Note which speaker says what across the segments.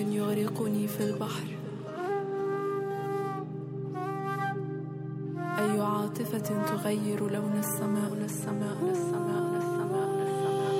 Speaker 1: يغرقني في البحر. أي عاطفة تغير لون السماء للسماء للسماء للسماء للسماء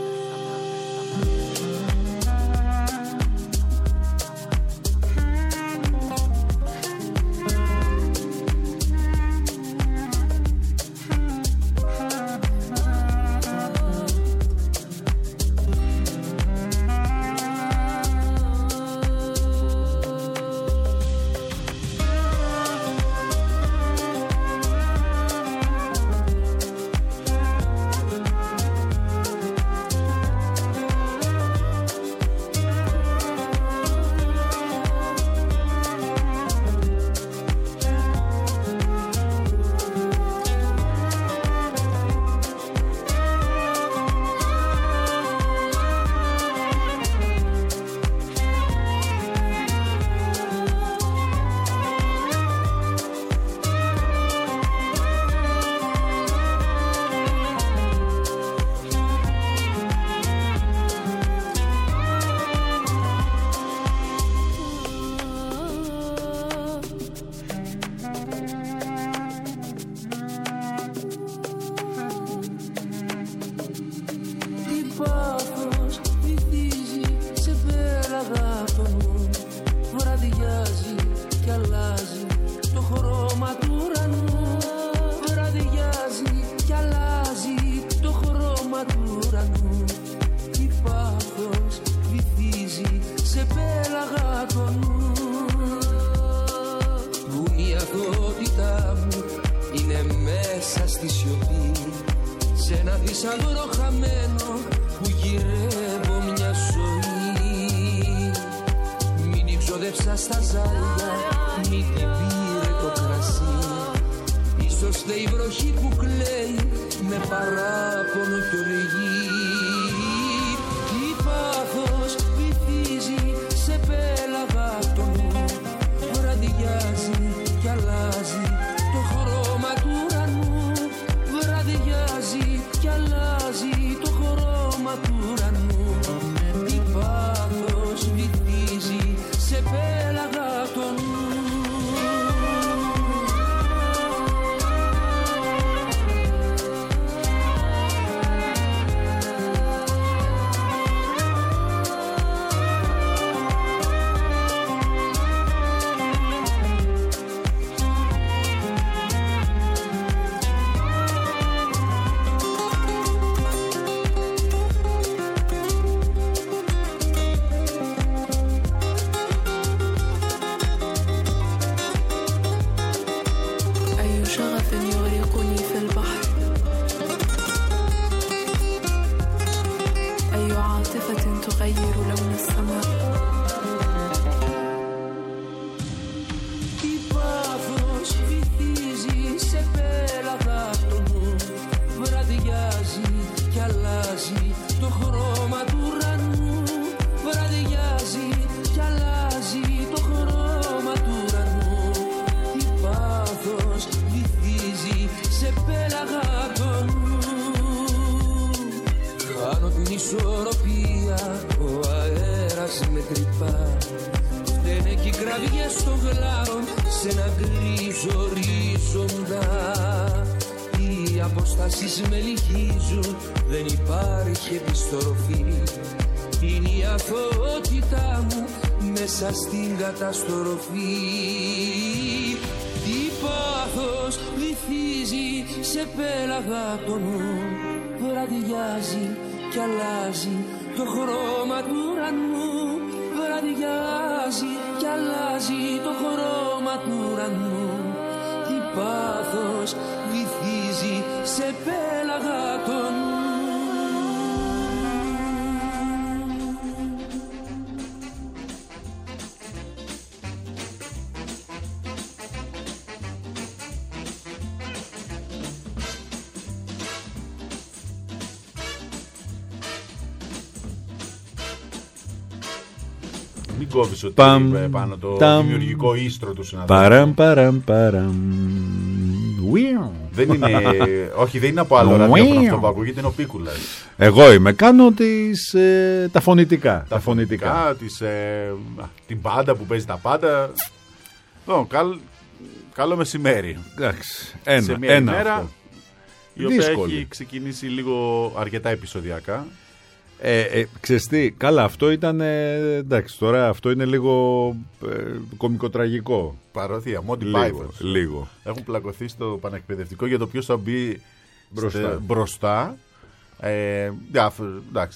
Speaker 2: Μην κόβεις ότι είπε πάνω το δημιουργικό ίστρο του συναδέλφου.
Speaker 3: Παραμ.
Speaker 2: Δεν είναι, όχι, δεν είναι από άλλο ραδιόφωνο αυτό που ακούγεται, είναι ο Πίκουλας.
Speaker 3: Εγώ είμαι, κάνω τα φωνητικά.
Speaker 2: Την πάντα που παίζει τα πάντα. Καλό μεσημέρι.
Speaker 3: Εντάξει,
Speaker 2: Σε μια ημέρα
Speaker 3: αυτό.
Speaker 2: η οποία
Speaker 3: Δύσκολη.
Speaker 2: έχει ξεκινήσει λίγο αρκετά επεισοδιακά.
Speaker 3: Ξέρεις τι, καλά, αυτό ήταν, εντάξει, τώρα αυτό είναι λίγο κωμικοτραγικό.
Speaker 2: Παροδία, Monty Python.
Speaker 3: Λίγο.
Speaker 2: Έχουν πλακωθεί στο πανεκπαιδευτικό για το ποιος θα μπει μπροστά. Εντάξει,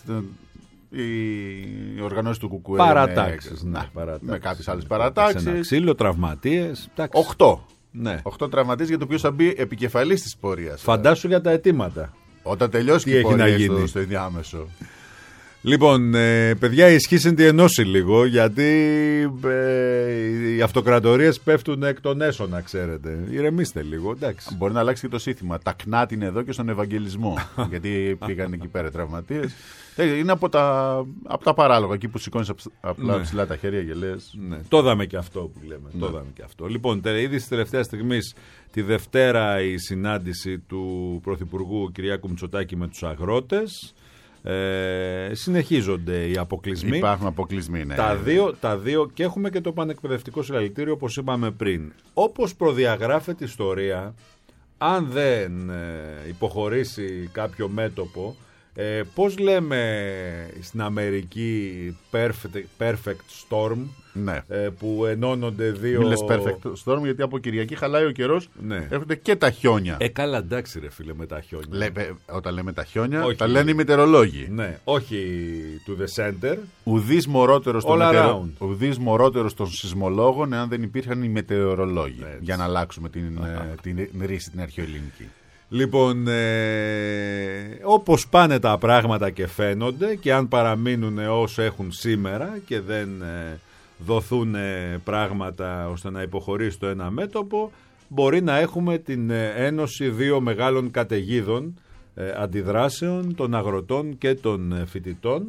Speaker 2: οι οργανώσεις του Κουκουέ
Speaker 3: Παρατάξεις,
Speaker 2: με κάποιες άλλες παρατάξεις.
Speaker 3: Ένα ξύλο, τραυματίες.
Speaker 2: 8.
Speaker 3: Ναι.
Speaker 2: 8 τραυματίες για το ποιος θα μπει επικεφαλής της πορείας.
Speaker 3: Φαντάσου για τα αιτήματα.
Speaker 2: Όταν τελειώσει
Speaker 3: Τι
Speaker 2: και η
Speaker 3: έχει
Speaker 2: πορεία
Speaker 3: να γίνει.
Speaker 2: στο ενδιάμεσο.
Speaker 3: Λοιπόν, παιδιά, ισχύσεν τη ενώση λίγο, γιατί οι αυτοκρατορίες πέφτουν εκ των έσω, να ξέρετε. Ηρεμήστε λίγο, εντάξει.
Speaker 2: Μπορεί να αλλάξει και το σύνθημα. Τα κνάτι είναι εδώ και στον Ευαγγελισμό. Γιατί πήγαν εκεί πέρα τραυματίες. Είναι από τα παράλογα, εκεί που σηκώνεις απλά ψηλά τα χέρια και λες.
Speaker 3: Ναι, το είδαμε και αυτό που λέμε. Το είδαμε και αυτό. Λοιπόν, ήδη της τελευταίας στιγμής, τη Δευτέρα, η συνάντηση του Πρωθυπουργού Κυριάκου Μητσοτάκη με τους αγρότες. Συνεχίζονται οι αποκλεισμοί.
Speaker 2: Υπάρχουν αποκλεισμοί, ναι.
Speaker 3: Τα δύο, και έχουμε και το πανεκπαιδευτικό συλλαλητήριο, όπως είπαμε πριν. Όπως προδιαγράφεται η ιστορία, αν δεν υποχωρήσει κάποιο μέτωπο, πώς λέμε στην Αμερική perfect storm,
Speaker 2: ναι.
Speaker 3: Που ενώνονται δύο...
Speaker 2: Μην λες perfect storm, γιατί από Κυριακή χαλάει ο καιρός,
Speaker 3: ναι.
Speaker 2: Έρχονται και τα χιόνια.
Speaker 3: Καλά, εντάξει ρε φίλε, με τα χιόνια.
Speaker 2: Όταν λέμε τα χιόνια,
Speaker 3: όχι,
Speaker 2: τα λένε οι μετεωρολόγοι.
Speaker 3: Ναι, όχι to the center.
Speaker 2: Ουδής μορότερος των σεισμολόγων, εάν δεν υπήρχαν οι μετεωρολόγοι. Ναι, για να αλλάξουμε την ρίση την αρχαιοελληνική.
Speaker 3: Λοιπόν, όπως πάνε τα πράγματα και φαίνονται, και αν παραμείνουν όσο έχουν σήμερα και δεν δοθούν πράγματα ώστε να υποχωρήσει το ένα μέτωπο, μπορεί να έχουμε την ένωση δύο μεγάλων καταιγίδων αντιδράσεων των αγροτών και των φοιτητών.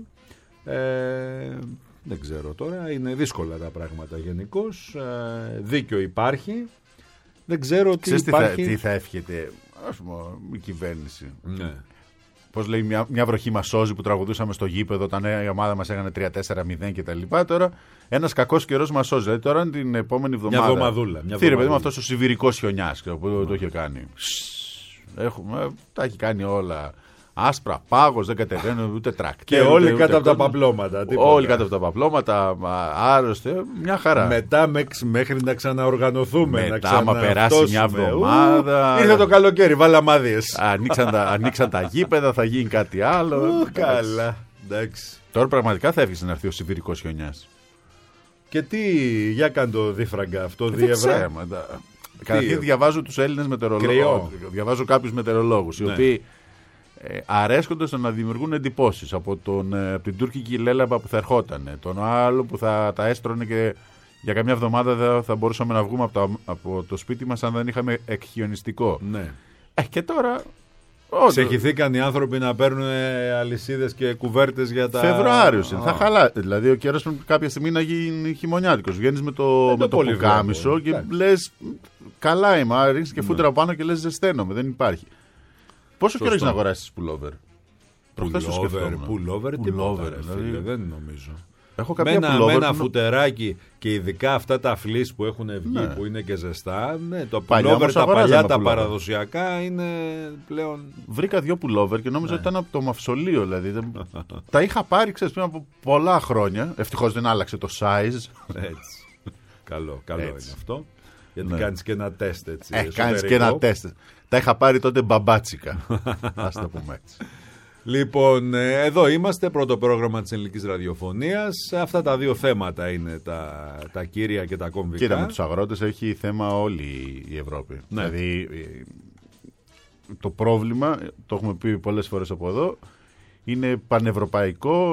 Speaker 3: Δεν ξέρω τώρα, είναι δύσκολα τα πράγματα γενικώς. Δίκιο υπάρχει. Δεν ξέρω τι υπάρχει.
Speaker 2: Τι θα εύχεται, ας πούμε, η κυβέρνηση.
Speaker 3: Ναι.
Speaker 2: Πώς λέει, μια βροχή μας σώζει που τραγουδούσαμε στο γήπεδο όταν η ομάδα μας έκανε 3-4-0 κτλ. Τώρα ένας κακός καιρός μας σώζει. Δηλαδή, τώρα την επόμενη εβδομάδα.
Speaker 3: Μια εβδομαδούλα.
Speaker 2: Φίλε, παιδί μου, αυτός ο σιβηρικός χιονιάς που το είχε κάνει. Τα έχει κάνει όλα. Άσπρα, πάγος, δεν κατεβαίνουν ούτε τρακτέρ.
Speaker 3: Και όλοι κάτω από τα παπλώματα.
Speaker 2: Όλοι κάτω από τα παπλώματα, άρρωστοι, μια χαρά.
Speaker 3: Μετά μέχρι να ξαναοργανωθούμε.
Speaker 2: Μετά, άμα περάσει μια εβδομάδα.
Speaker 3: Ήρθε το καλοκαίρι, βάλαμάδιες.
Speaker 2: Ανοίξαν τα γήπεδα, θα γίνει κάτι άλλο.
Speaker 3: Καλά, εντάξει.
Speaker 2: Τώρα πραγματικά θα έβγαινε να έρθει ο σιβηρικός χιονιάς.
Speaker 3: Και τι, για κάνε το δίφραγκα αυτό,
Speaker 2: διευρά. Καταρχήν διαβάζω τους Έλληνες μετεωρολόγους. Διαβάζω κάποιους μετεωρολόγους, οι οποίοι αρέσκονται στο να δημιουργούν εντυπώσεις από την τουρκική λέλαπα που θα ερχόταν, τον άλλο που θα τα έστρωνε και για καμιά εβδομάδα θα μπορούσαμε να βγούμε από το σπίτι μας αν δεν είχαμε εκχιονιστικό.
Speaker 3: Ναι.
Speaker 2: Και τώρα
Speaker 3: ξεχυθήκαν οι άνθρωποι να παίρνουν αλυσίδες και κουβέρτες για τα...
Speaker 2: Φεβρουάριος θα χαλάει. Δηλαδή ο καιρός πρέπει κάποια στιγμή να γίνει χειμωνιάτικος. Βγαίνεις με το πουκάμισο και λες καλά είμαι, ρίχνεις και φούτρα πάνω και λες ζεσταίνομαι, δεν υπάρχει. Πόσο καιρό έχεις να αγοράσεις πουλόβερ?
Speaker 3: Πουλόβερ, δηλαδή δεν νομίζω.
Speaker 2: Έχω
Speaker 3: με ένα φουτεράκι και ειδικά αυτά τα φλις που έχουν βγει, που είναι και ζεστά. Ναι, το πουλόβερ, τα παλιά, τα παραδοσιακά είναι πλέον.
Speaker 2: Βρήκα 2 πουλόβερ και νόμιζα ότι ήταν από το μαυσολείο. Δηλαδή. Τα είχα πάρει, ξέρεις, πριν από πολλά χρόνια. Ευτυχώς δεν άλλαξε το size.
Speaker 3: Έτσι. Καλό είναι αυτό. Γιατί κάνεις και ένα τεστ έτσι.
Speaker 2: Κάνεις και ένα τεστ. Τα είχα πάρει τότε μπαμπάτσικα. Ας το πούμε έτσι.
Speaker 3: Λοιπόν, εδώ είμαστε, πρώτο πρόγραμμα της ελληνικής ραδιοφωνίας. Αυτά τα δύο θέματα είναι τα κύρια και τα κομβικά.
Speaker 2: Κοίτα, με τους αγρότες έχει θέμα όλη η Ευρώπη. Ναι. Δηλαδή, το πρόβλημα, το έχουμε πει πολλές φορές από εδώ, είναι πανευρωπαϊκό,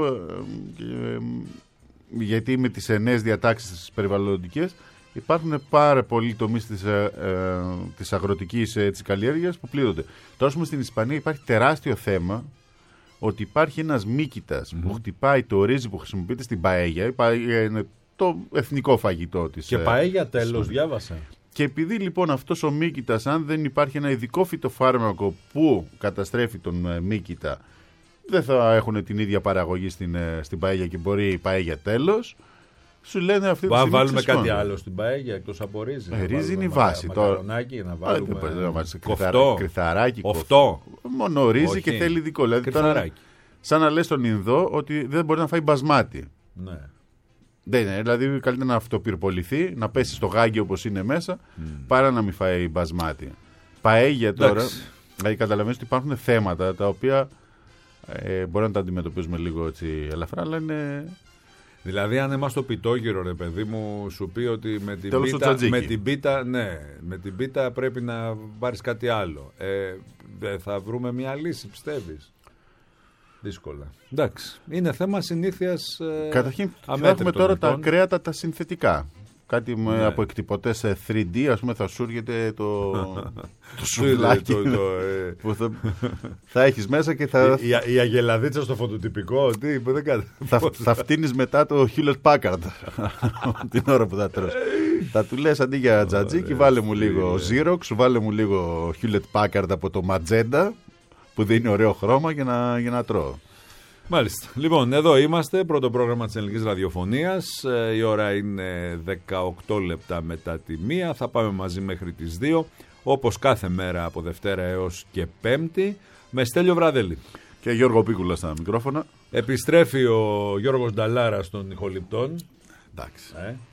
Speaker 2: γιατί με τις νέες διατάξεις τις περιβαλλοντικές υπάρχουν πάρα πολλοί τομείς της αγροτικής καλλιέργειας που πλήττονται. Τώρα, στην Ισπανία υπάρχει τεράστιο θέμα ότι υπάρχει ένας μύκητας που χτυπάει το ρύζι που χρησιμοποιείται στην παέγια. Η παέγια είναι το εθνικό φαγητό της.
Speaker 3: Και παέγια τέλος, διάβασα.
Speaker 2: Και επειδή λοιπόν αυτός ο μύκητας, αν δεν υπάρχει ένα ειδικό φυτοφάρμακο που καταστρέφει τον μύκητα, δεν θα έχουν την ίδια παραγωγή στην παέγια και μπορεί η παέγια τέλος. Σου λένε αυτή τη στιγμή.
Speaker 3: Βάλουμε κάτι άλλο στην παέγια εκτός από ρύζι.
Speaker 2: Ρύζι είναι η βάση.
Speaker 3: Μακαρονάκι, να βάλουμε
Speaker 2: κρυθαράκι,
Speaker 3: κοφτό.
Speaker 2: Μόνο ρύζι και θέλει ειδικό. Δηλαδή, σαν να λες στον Ινδό ότι δεν μπορεί να φάει μπασμάτι.
Speaker 3: Ναι.
Speaker 2: Δεν είναι. Δηλαδή, καλύτερα να αυτοπυρποληθεί, να πέσει στο γάγκι όπως είναι μέσα, παρά να μην φάει μπασμάτι. Παέγια τώρα. Δηλαδή, καταλαβαίνεις ότι υπάρχουν θέματα τα οποία μπορεί να τα αντιμετωπίζουμε λίγο έτσι ελαφρά, αλλά είναι.
Speaker 3: Δηλαδή, αν είμαστε στο πιτόγυρο, ρε παιδί μου, σου πει ότι με την πίτα πρέπει να πάρεις κάτι άλλο. Δεν θα βρούμε μια λύση, πιστεύεις? Δύσκολα. Εντάξει. Είναι θέμα συνήθειας.
Speaker 2: Καταρχήν, έχουμε τώρα τα κρέατα τα συνθετικά. Κάτι από εκτυπωτές 3D, ας πούμε, θα σου έρχεται το σουβλάκι που θα έχεις μέσα και θα.
Speaker 3: Η αγελαδίτσα στο φωτοτυπικό,
Speaker 2: θα φτύνεις μετά το Hewlett Packard την ώρα που θα τρως. Θα του λες αντί για τζατζίκι, βάλε μου λίγο Xerox, βάλε μου λίγο Hewlett Packard από το Magenta που δίνει ωραίο χρώμα για να τρώω.
Speaker 3: Μάλιστα. Λοιπόν, εδώ είμαστε, πρώτο πρόγραμμα της Ελληνικής Ραδιοφωνίας. Η ώρα είναι 18 λεπτά μετά τη 1. Θα πάμε μαζί μέχρι τις 2, όπως κάθε μέρα από Δευτέρα έως και Πέμπτη, με Στέλιο Βραδέλη
Speaker 2: και Γιώργο Πίκουλα στα μικρόφωνα.
Speaker 3: Επιστρέφει ο Γιώργος Νταλάρας των ηχοληπτών.
Speaker 2: Εντάξει.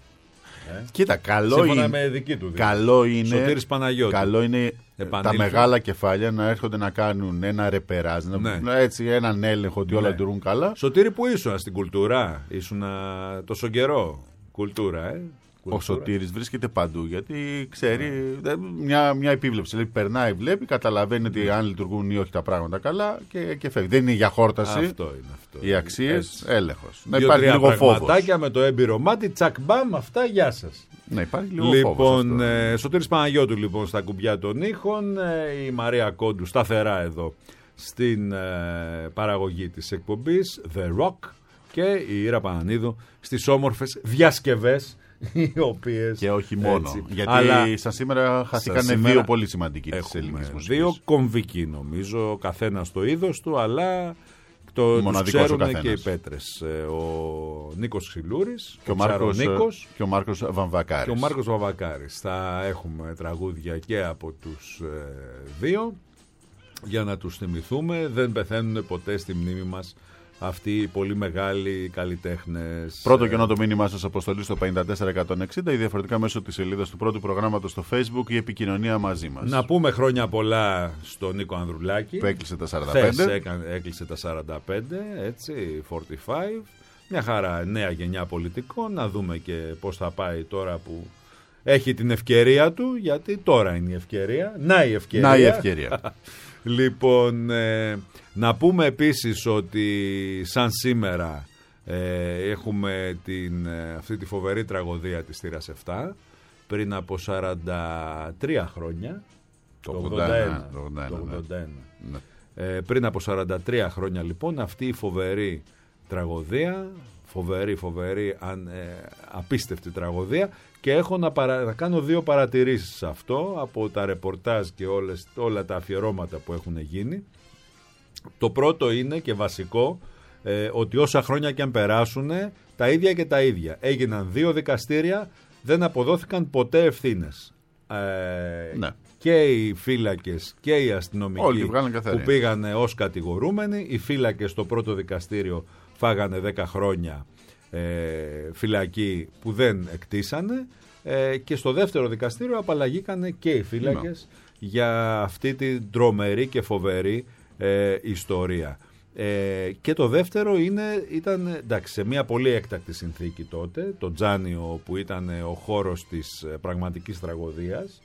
Speaker 2: Κοίτα, καλό
Speaker 3: σύμφωνα
Speaker 2: είναι,
Speaker 3: με δική του
Speaker 2: καλό είναι,
Speaker 3: Σωτήρης Παναγιώτη.
Speaker 2: Καλό είναι τα μεγάλα κεφάλια να έρχονται να κάνουν ένα ρεπεράζ, έτσι, έναν έλεγχο ότι όλα λειτουργούν καλά.
Speaker 3: Σωτήρη, που ήσουν στην κουλτούρα, ήσουν τόσο καιρό κουλτούρα,
Speaker 2: Ο Σωτήρης βρίσκεται παντού, γιατί ξέρει μια επίβλεψη. Δηλαδή, περνάει, βλέπει, καταλαβαίνει ότι αν λειτουργούν ή όχι τα πράγματα καλά και φεύγει. Δεν είναι για χόρταση.
Speaker 3: Αυτό είναι.
Speaker 2: Οι αξίες, έλεγχος.
Speaker 3: Να υπάρχει λίγο φόβος. Με το έμπειρο μάτι, τσακ μπαμ, αυτά, γεια σας.
Speaker 2: Να υπάρχει λίγο φόβος.
Speaker 3: Λοιπόν, Σωτήρης Παναγιώτου λοιπόν στα κουμπιά των ήχων, η Μαρία Κόντου σταθερά εδώ στην παραγωγή της εκπομπής The Rock και η Ήρα Πανανίδου στις όμορφες διασκευές, οι οποίες.
Speaker 2: Και όχι μόνο. Έτσι. Γιατί σαν σήμερα χαθήκανε δύο πολύ σημαντικοί της ελληνικής μουσικής.
Speaker 3: Δύο κομβικοί, νομίζω, καθένας το είδος του, αλλά τους ξέρουν και οι πέτρες. Ο Νίκος Ξυλούρης
Speaker 2: και ο Μάρκος
Speaker 3: Βαμβακάρης. Θα έχουμε τραγούδια και από τους δύο για να τους θυμηθούμε. Δεν πεθαίνουν ποτέ στη μνήμη μας αυτοί οι πολύ μεγάλοι καλλιτέχνες.
Speaker 2: Πρώτο κενό το μήνυμά σας αποστολή στο 54160 ή διαφορετικά μέσω της σελίδας του πρώτου προγράμματος στο Facebook, η επικοινωνία μαζί μας.
Speaker 3: Να πούμε χρόνια πολλά στον Νίκο Ανδρουλάκη
Speaker 2: που έκλεισε τα 45.
Speaker 3: Έκλεισε τα 45, έτσι, 45. Μια χαρά, νέα γενιά πολιτικών. Να δούμε και πώς θα πάει τώρα που έχει την ευκαιρία του, γιατί τώρα είναι η ευκαιρία. Να η ευκαιρία. Λοιπόν, να πούμε επίσης ότι σαν σήμερα έχουμε αυτή τη φοβερή τραγωδία της θύρας 7 πριν από 43 χρόνια, το 81. Πριν από 43 χρόνια λοιπόν αυτή η φοβερή τραγωδία, φοβερή απίστευτη τραγωδία, και έχω να κάνω δύο παρατηρήσεις σε αυτό από τα ρεπορτάζ και όλα τα αφιερώματα που έχουν γίνει. Το πρώτο είναι και βασικό, ότι όσα χρόνια και αν περάσουν, τα ίδια και τα ίδια. Έγιναν δύο δικαστήρια, δεν αποδόθηκαν ποτέ ευθύνες. Ναι. Και οι φύλακες και οι αστυνομικοί που πήγανε ως κατηγορούμενοι, οι φύλακες στο πρώτο δικαστήριο φάγανε 10 χρόνια φυλακή που δεν εκτίσανε, και στο δεύτερο δικαστήριο απαλλαγήκανε και οι φύλακες για αυτή την τρομερή και φοβερή ιστορία. Και το δεύτερο ήταν εντάξει, σε μια πολύ έκτακτη συνθήκη τότε, το Τζάνιο που ήταν ο χώρος της πραγματικής τραγωδίας.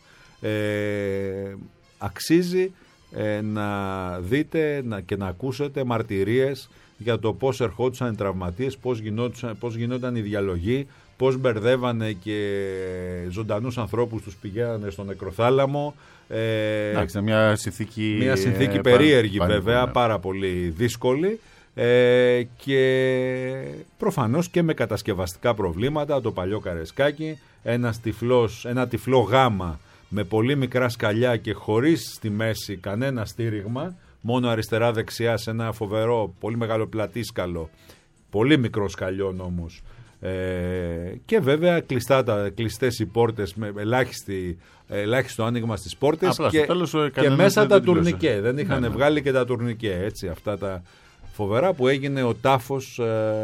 Speaker 3: Αξίζει να δείτε και να ακούσετε μαρτυρίες για το πώς ερχόντουσαν οι τραυματίες, πώς γινόταν η διαλογή, πώς μπερδεύανε και ζωντανούς ανθρώπους τους πηγαίνανε στο νεκροθάλαμο.
Speaker 2: Μια συνθήκη
Speaker 3: περίεργη βέβαια, πάρα πολύ δύσκολη. Και προφανώς και με κατασκευαστικά προβλήματα, το παλιό Καρεσκάκι, ένα τυφλό γάμα με πολύ μικρά σκαλιά και χωρίς στη μέση κανένα στήριγμα, μόνο αριστερά-δεξιά σε ένα φοβερό, πολύ μεγάλο πλατήσκαλο, πολύ μικρό σκαλιόν όμως, και βέβαια κλειστές οι πόρτες με ελάχιστο άνοιγμα στις πόρτες και μέσα τα τουρνικέ. Δεν είχαν βγάλει και τα τουρνικέ, έτσι, αυτά τα φοβερά που έγινε ο τάφος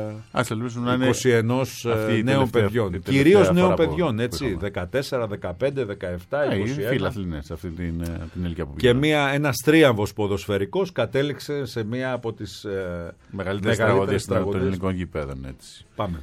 Speaker 3: 21 νέων παιδιών. Κυρίως νέων παιδιών, έτσι, 14, 15, 17, 21.
Speaker 2: Φίλαθλινές αυτή την ηλικία που
Speaker 3: πήγαν. Και ένας τρίαμβος ποδοσφαιρικός κατέληξε σε μία από τις
Speaker 2: μεγαλύτερες τραγωδίες των ελληνικών γηπέδων. Έτσι.
Speaker 3: Πάμε.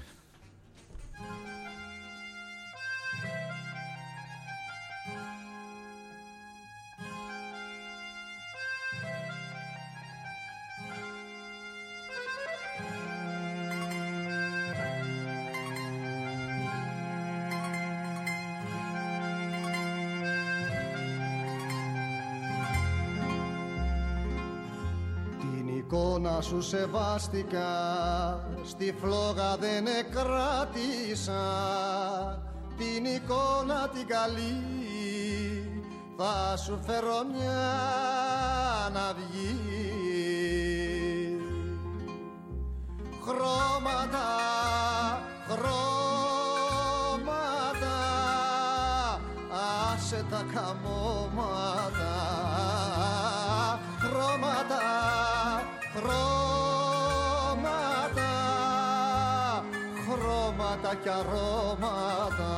Speaker 4: Εικόνα σου σεβάστηκα, στη φλόγα δεν εκράτησα. Την εικόνα την καλή θα σου φέρω μια να βγει. Χρώματα, χρώματα, άσε τα καμώματα. Χρώματα, χρώματα, χρώματα κι αρώματα.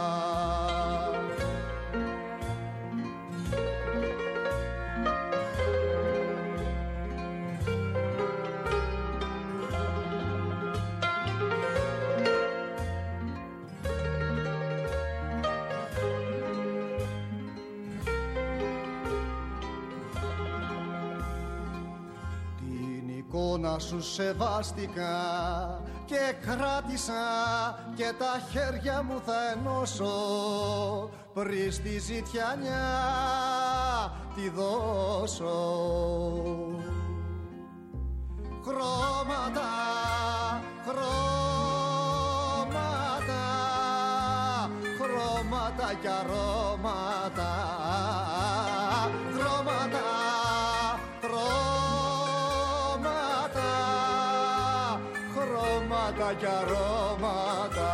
Speaker 4: Να σου σεβάστηκα και κράτησα και τα χέρια μου θα ενώσω πριν στη ζητιανιά τη δώσω. Χρώματα, χρώματα, χρώματα κι αρώματα. Χρώματα, χρώματα κι αρώματα.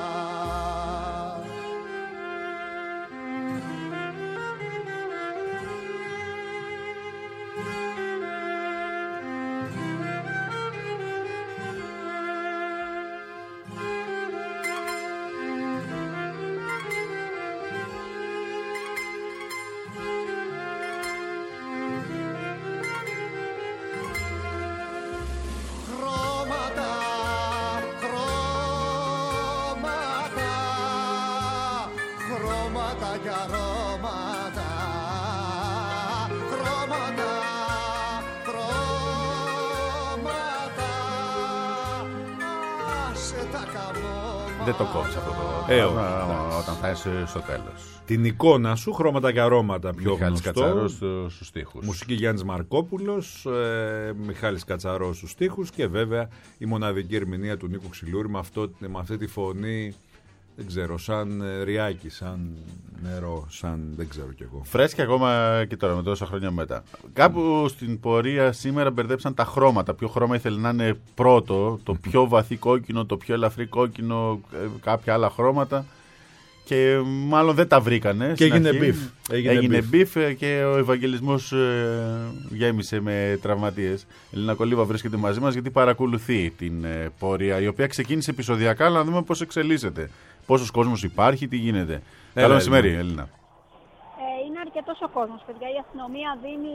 Speaker 2: Δεν το κόψει αυτό όταν θα είσαι στο τέλος.
Speaker 3: Την εικόνα σου, χρώματα και αρώματα, πιο
Speaker 2: Μιχάλης
Speaker 3: γνωστό.
Speaker 2: Κατσαρός στους στίχους.
Speaker 3: Μουσική Γιάννης Μαρκόπουλος, Μιχάλης Κατσαρός στους στίχους και βέβαια η μοναδική ερμηνεία του Νίκου Ξυλούρη με αυτή τη φωνή, δεν ξέρω, σαν ριάκι, σαν νερό, σαν δεν ξέρω κι εγώ.
Speaker 2: Φρέσκια ακόμα και τώρα με τόσα χρόνια μετά. Κάπου στην πορεία σήμερα μπερδέψαν τα χρώματα. Ποιο χρώμα ήθελε να είναι πρώτο, το πιο βαθύ κόκκινο, το πιο ελαφρύ κόκκινο, κάποια άλλα χρώματα. Και μάλλον δεν τα βρήκανε.
Speaker 3: Και έγινε μπιφ.
Speaker 2: Έγινε μπιφ και ο Ευαγγελισμός γέμισε με τραυματίες. Ελίνα Κολίβα βρίσκεται μαζί μας γιατί παρακολουθεί την πορεία, η οποία ξεκίνησε επεισοδιακά, αλλά να δούμε πώς εξελίσσεται. Πόσος κόσμος υπάρχει, τι γίνεται. Καλό μεσημέρι, Ελίνα.
Speaker 5: Είναι αρκετός ο κόσμος, παιδιά. Η αστυνομία δίνει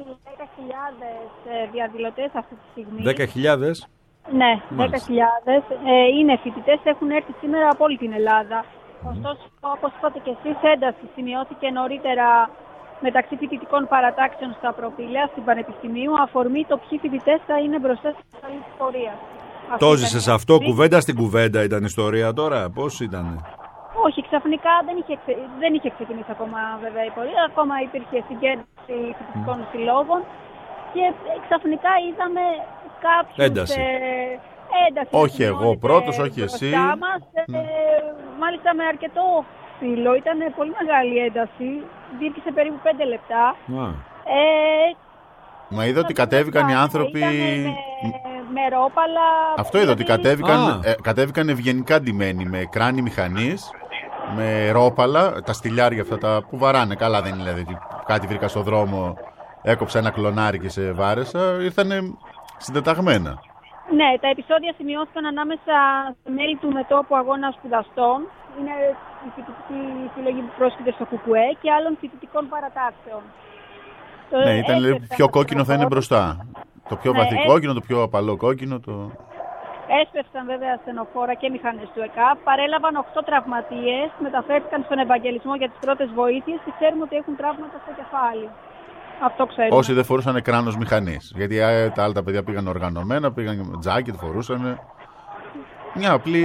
Speaker 5: 10.000 διαδηλωτές αυτή τη στιγμή.
Speaker 3: 10.000?
Speaker 5: Ναι, 10.000. Είναι φοιτητές, έχουν έρθει σήμερα από όλη την Ελλάδα. Ωστόσο, όπως είπατε και εσείς, ένταση σημειώθηκε νωρίτερα μεταξύ φοιτητικών παρατάξεων στα προπήλαια στην Πανεπιστημίου, αφορμή το ποιοι φοιτητές θα είναι μπροστά στην ασφαλή της πορείας.
Speaker 3: Το ζήσες αυτό, κουβέντα στην κουβέντα ήταν ιστορία τώρα, πώς ήτανε?
Speaker 5: Όχι, ξαφνικά δεν είχε ξεκινήσει ακόμα βέβαια η πορεία, ακόμα υπήρχε συγκέντρωση φοιτητικών συλλόγων και ξαφνικά είδαμε κάποιους
Speaker 3: ένταση.
Speaker 2: Όχι εγώ πρώτος, όχι εσύ.
Speaker 5: Μάλιστα με αρκετό φύλλο, ήταν πολύ μεγάλη ένταση, διήρκησε περίπου 5 λεπτά.
Speaker 2: Μα είδα ότι κατέβηκαν οι άνθρωποι.
Speaker 5: Με ρόπαλα.
Speaker 2: Αυτό είδα ότι κατέβηκαν ευγενικά ντυμένοι με κράνη μηχανής, με ρόπαλα, τα στυλιάρια αυτά τα που βαράνε. Καλά, δεν είναι δηλαδή κάτι βρήκα στο δρόμο, έκοψα ένα κλονάρι και σε βάρεσα. Ήρθανε συντεταγμένα.
Speaker 5: Ναι, τα επεισόδια σημειώθηκαν ανάμεσα σε μέλη του μετώπου αγώνα σπουδαστών. Είναι η φοιτητική συλλογή που πρόσκειται στο ΚΚΕ και άλλων φοιτητικών παρατάξεων.
Speaker 2: Ναι, ήταν λέει, πιο κόκκινο θα είναι μπροστά. Το πιο βαθύ κόκκινο, το πιο απαλό κόκκινο.
Speaker 5: Έσπευσαν βέβαια ασθενοφόρα και μηχανές του ΕΚΑΠ. Παρέλαβαν 8 τραυματίες, μεταφέρθηκαν στον Ευαγγελισμό για τις πρώτες βοήθειες και ξέρουμε ότι έχουν τραύματα στο κεφάλι. Αυτό ξέρουμε.
Speaker 2: Όσοι δεν φορούσαν κράνος μηχανής. Γιατί τα άλλα τα παιδιά πήγαν οργανωμένα, πήγαν τζάκετ, φορούσαν. Μια απλή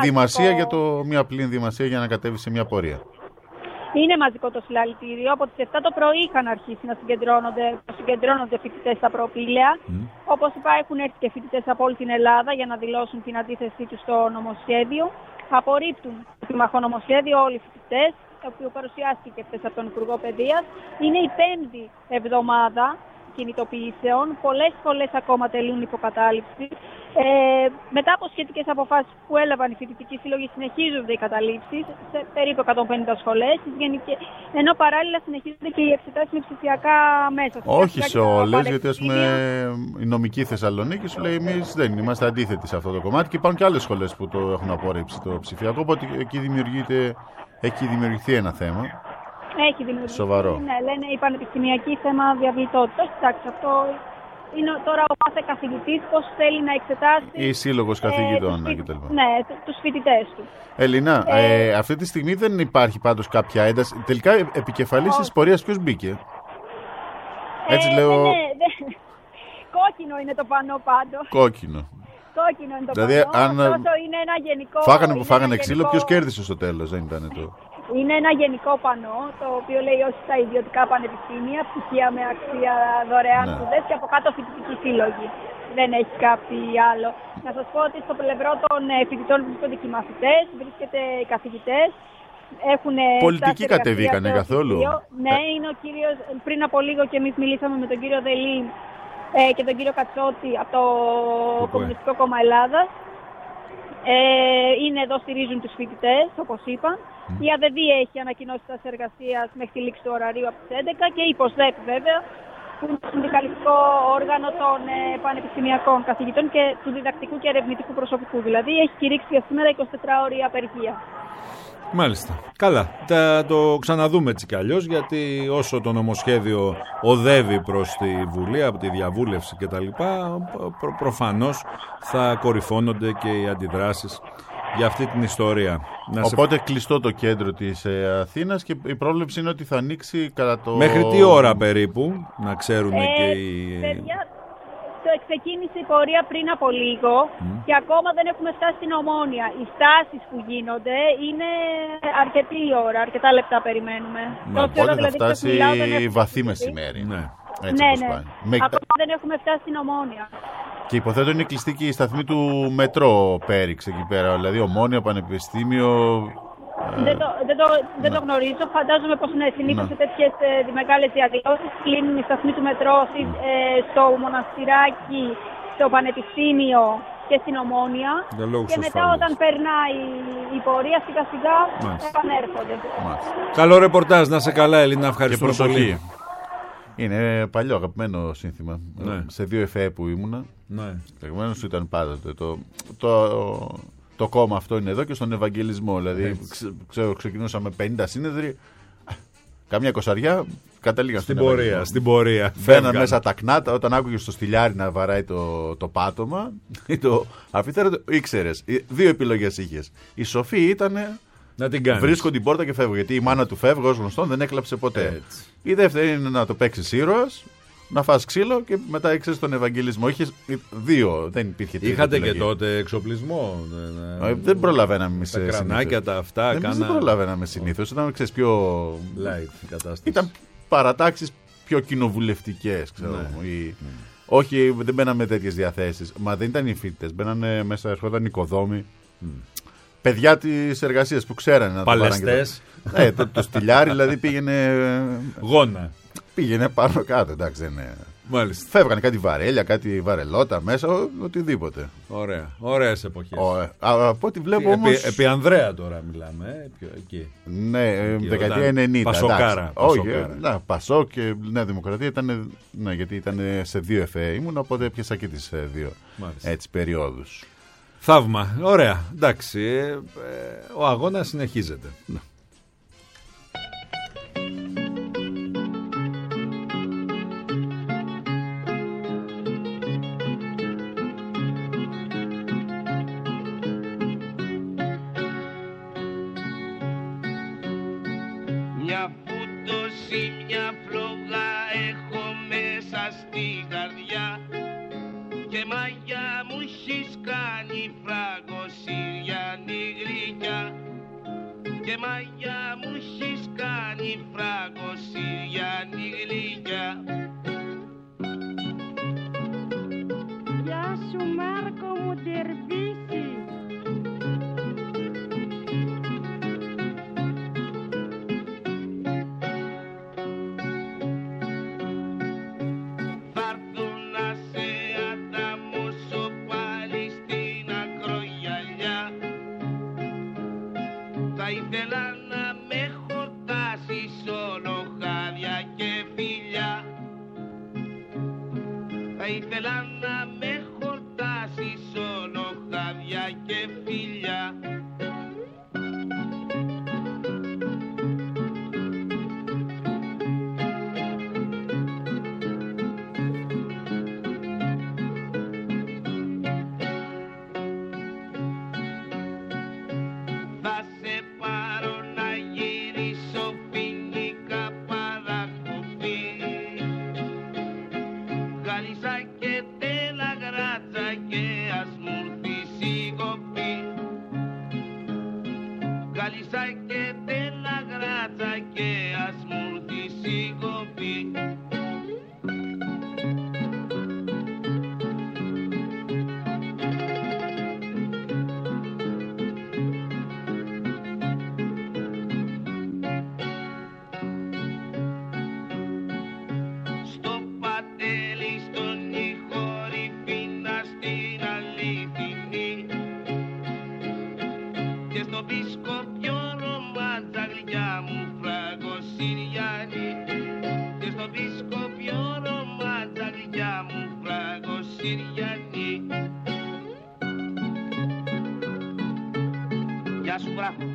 Speaker 2: ενδυμασία για να κατέβει σε μια πορεία.
Speaker 5: Είναι μαζικό το συλλαλητήριο. Από τις 7 το πρωί είχαν αρχίσει να συγκεντρώνονται φοιτητές στα προπήλαια. Όπως είπα, έχουν έρθει και φοιτητές από όλη την Ελλάδα για να δηλώσουν την αντίθεσή τους στο νομοσχέδιο. Απορρίπτουν το επιμαχό νομοσχέδιο όλοι οι φοιτητές, το οποίο παρουσιάστηκε και χθες από τον Υπουργό Παιδείας. Είναι η 5η εβδομάδα κινητοποιήσεων. Πολλές σχολές ακόμα τελούν υποκατάληψη. Μετά από σχετικές αποφάσεις που έλαβαν οι φοιτητικοί σύλλογοι, συνεχίζονται οι καταλήψεις σε περίπου 150 σχολές, ενώ παράλληλα συνεχίζονται και οι εξετάσεις με ψηφιακά μέσα.
Speaker 2: Όχι σε όλες, γιατί ας πούμε η νομική Θεσσαλονίκη σου λέει εμείς δεν είμαστε αντίθετοι σε αυτό το κομμάτι και υπάρχουν και άλλες σχολές που το έχουν απορρίψει το ψηφιακό, οπότε έχει δημιουργηθεί ένα θέμα.
Speaker 5: Έχει δημιουργηθεί.
Speaker 2: Σοβαρό.
Speaker 5: Ναι, λένε η πανεπιστημιακή θέμα διαβλητότητας. Εντάξει, αυτό είναι τώρα ο κάθε καθηγητής πώς θέλει να εξετάσει.
Speaker 2: Ή σύλλογος καθηγητών κτλ.
Speaker 5: Ναι, τους φοιτητές του.
Speaker 2: Ελίνα, αυτή τη στιγμή δεν υπάρχει πάντως κάποια ένταση. Τελικά επικεφαλής της πορείας ποιος μπήκε? Έτσι λέω.
Speaker 5: Κόκκινο είναι το πανό πάντως.
Speaker 2: Κόκκινο
Speaker 5: είναι το
Speaker 2: δηλαδή,
Speaker 5: πανό. Είναι ένα γενικό.
Speaker 2: Φάγανε που φάγανε ξύλο, ποιος κέρδισε στο τέλος, δεν ήταν το.
Speaker 5: Είναι ένα γενικό πανό, το οποίο λέει όχι στα ιδιωτικά πανεπιστήμια, πτυχία με αξία δωρεάν σπουδές και από κάτω φοιτητικοί σύλλογοι. Δεν έχει κάτι άλλο. Να σας πω ότι στο πλευρό των φοιτητών βρίσκονται και οι μαθητές, βρίσκεται οι καθηγητές.
Speaker 2: Πολιτικοί κατεβήκανε καθόλου?
Speaker 5: Ναι, είναι ο κύριος, πριν από λίγο και εμείς μιλήσαμε με τον κύριο Δελή και τον κύριο Κατσότη από το Κομμουνιστικό Κόμμα Ελλάδας. Είναι εδώ, στηρίζουν τους φοιτητές, όπως είπαν. Η ΑΔΔ έχει ανακοινώσει τάση εργασίας μέχρι τη λήξη του ωραρίου από τις 11 και η ΠΟΣΔΕΠ βέβαια, που είναι το συνδικαλιστικό όργανο των πανεπιστημιακών καθηγητών και του διδακτικού και ερευνητικού προσωπικού. Δηλαδή έχει κηρύξει για σήμερα 24 ώρη απεργία.
Speaker 3: Μάλιστα. Καλά. Θα το ξαναδούμε έτσι κι αλλιώς, γιατί όσο το νομοσχέδιο οδεύει προς τη Βουλή, από τη διαβούλευση κτλ., προφανώς θα κορυφώνονται και οι αντιδράσεις για αυτή την ιστορία.
Speaker 2: Οπότε κλειστό το κέντρο της Αθήνας και η πρόβλεψη είναι ότι θα ανοίξει κατά το.
Speaker 3: Μέχρι τι ώρα περίπου, να ξέρουν και οι.
Speaker 5: Ξεκίνησε η πορεία πριν από λίγο και ακόμα δεν έχουμε φτάσει στην Ομόνια. Οι στάσεις που γίνονται είναι αρκετή ώρα, αρκετά λεπτά περιμένουμε.
Speaker 2: Οπότε θα φτάσει βαθύ μεσημέρι.
Speaker 5: Ναι. Ακόμα δεν έχουμε φτάσει στην Ομόνια.
Speaker 2: Και υποθέτω είναι κλειστή και η σταθμή του μετρό Πέριξ εκεί πέρα, δηλαδή Ομόνια, Πανεπιστήμιο.
Speaker 5: Δεν το γνωρίζω. Φαντάζομαι πως είναι συνήθως σε τέτοιες μεγάλες διαδηλώσεις. Κλείνουν η σταθμή του μετρό στο Μοναστηράκι, στο Πανεπιστήμιο και στην Ομόνια. Και μετά όταν περνάει η πορεία σιγά σιγά επανέρχονται.
Speaker 3: Καλό ρεπορτάζ, να σε καλά Ελίνα, ευχαριστώ πολύ.
Speaker 2: Είναι παλιό αγαπημένο σύνθημα. Σε 2 ΕΦΕ που ήμουνα. Επομένως ήταν πάντα το κόμμα αυτό είναι εδώ και στον Ευαγγελισμό. Δηλαδή, ξεκινούσαμε 50 σύνεδροι, καμιά 20 κατέληγαν
Speaker 3: στην πορεία.
Speaker 2: Μπαίναν μέσα τα κνάτα, όταν άκουγες στο στυλιάρι να βαράει το πάτωμα, το αφιτέρα, ήξερες. 2 επιλογές είχες. Η σοφή ήταν
Speaker 3: να την κάνεις.
Speaker 2: Βρίσκω την πόρτα και φεύγω. Γιατί η μάνα του φεύγω, ως γνωστόν, δεν έκλαψε ποτέ. Έτσι. Η δεύτερη είναι να το παίξεις ήρωας, να φας ξύλο και μετά ήξερες τον Ευαγγελισμό. Είχες 2, δεν υπήρχε τρίτη.
Speaker 3: Είχατε και τότε εξοπλισμό?
Speaker 2: Δεν προλαβαίναμε εμείς.
Speaker 3: Τα κρανάκια τα αυτά.
Speaker 2: Δεν προλαβαίναμε συνήθως. Ήταν, ξέρεις, πιο
Speaker 3: light η κατάσταση.
Speaker 2: Ήταν παρατάξεις πιο κοινοβουλευτικές, ξέρω. Όχι, δεν μπαίναν με τέτοιες διαθέσεις. Μα δεν ήταν οι φοιτητές. Μπαίνανε μέσα, ερχόταν οικοδόμοι. Παιδιά της εργασίας που ξέρανε να
Speaker 3: Παλαιστές.
Speaker 2: Το στυλιάρι δηλαδή πήγαινε.
Speaker 3: Γόνα.
Speaker 2: Πήγαινε πάνω κάτω, εντάξει, δεν είναι.
Speaker 3: Μάλιστα.
Speaker 2: Φεύγανε κάτι βαρέλια, κάτι βαρελότα μέσα, οτιδήποτε.
Speaker 3: Ωραία. Ωραίες εποχές.
Speaker 2: Από ό,τι βλέπω όμως.
Speaker 3: Επί Ανδρέα τώρα μιλάμε. Εκεί.
Speaker 2: Ναι, δεκαετία 90.
Speaker 3: Πασοκάρα.
Speaker 2: Όχι, Πασόκ και Νέα Δημοκρατία ήταν. Ναι, γιατί ήταν σε 2 ΕΦΕ ήμουν, οπότε έπιασα και τις 2 έτσι περιόδους.
Speaker 3: Θαύμα. Ωραία. Εντάξει. Ο αγώνας συνεχίζεται. Ναι.
Speaker 6: Μια φούτωση, μια φλόγα έχω μέσα στη καρδιά και μαγιά μου έχεις κάνει φραγκοσυριανή γρικιά και μαγιά μου έχεις κάνει φραγκοσυριανή γλυκιά.
Speaker 7: Γεια σου Μάρκο μου Τερβίση.
Speaker 6: Θα ήθελα να με χορτάσεις όλο χάδια και φιλιά. Θα σε πάρω να γυρίσω ποινικά παρακοπή, Γάλισσα και Τελαγράτσα και ας μου έρθει σιγοπή. Γάλισσα και Τελαγράτσα και ας μου έρθει σιγοπή. Στο πατέλι, στον Ιχορυφίνα, στην Αληθινή και στο Μπισκοπιό ρομάτσα γλυκιά μου φραγκοσυριανή και στο Μπισκοπιό ρομάτσα γλυκιά μου φραγκοσυριανή. Γεια σου βράχο.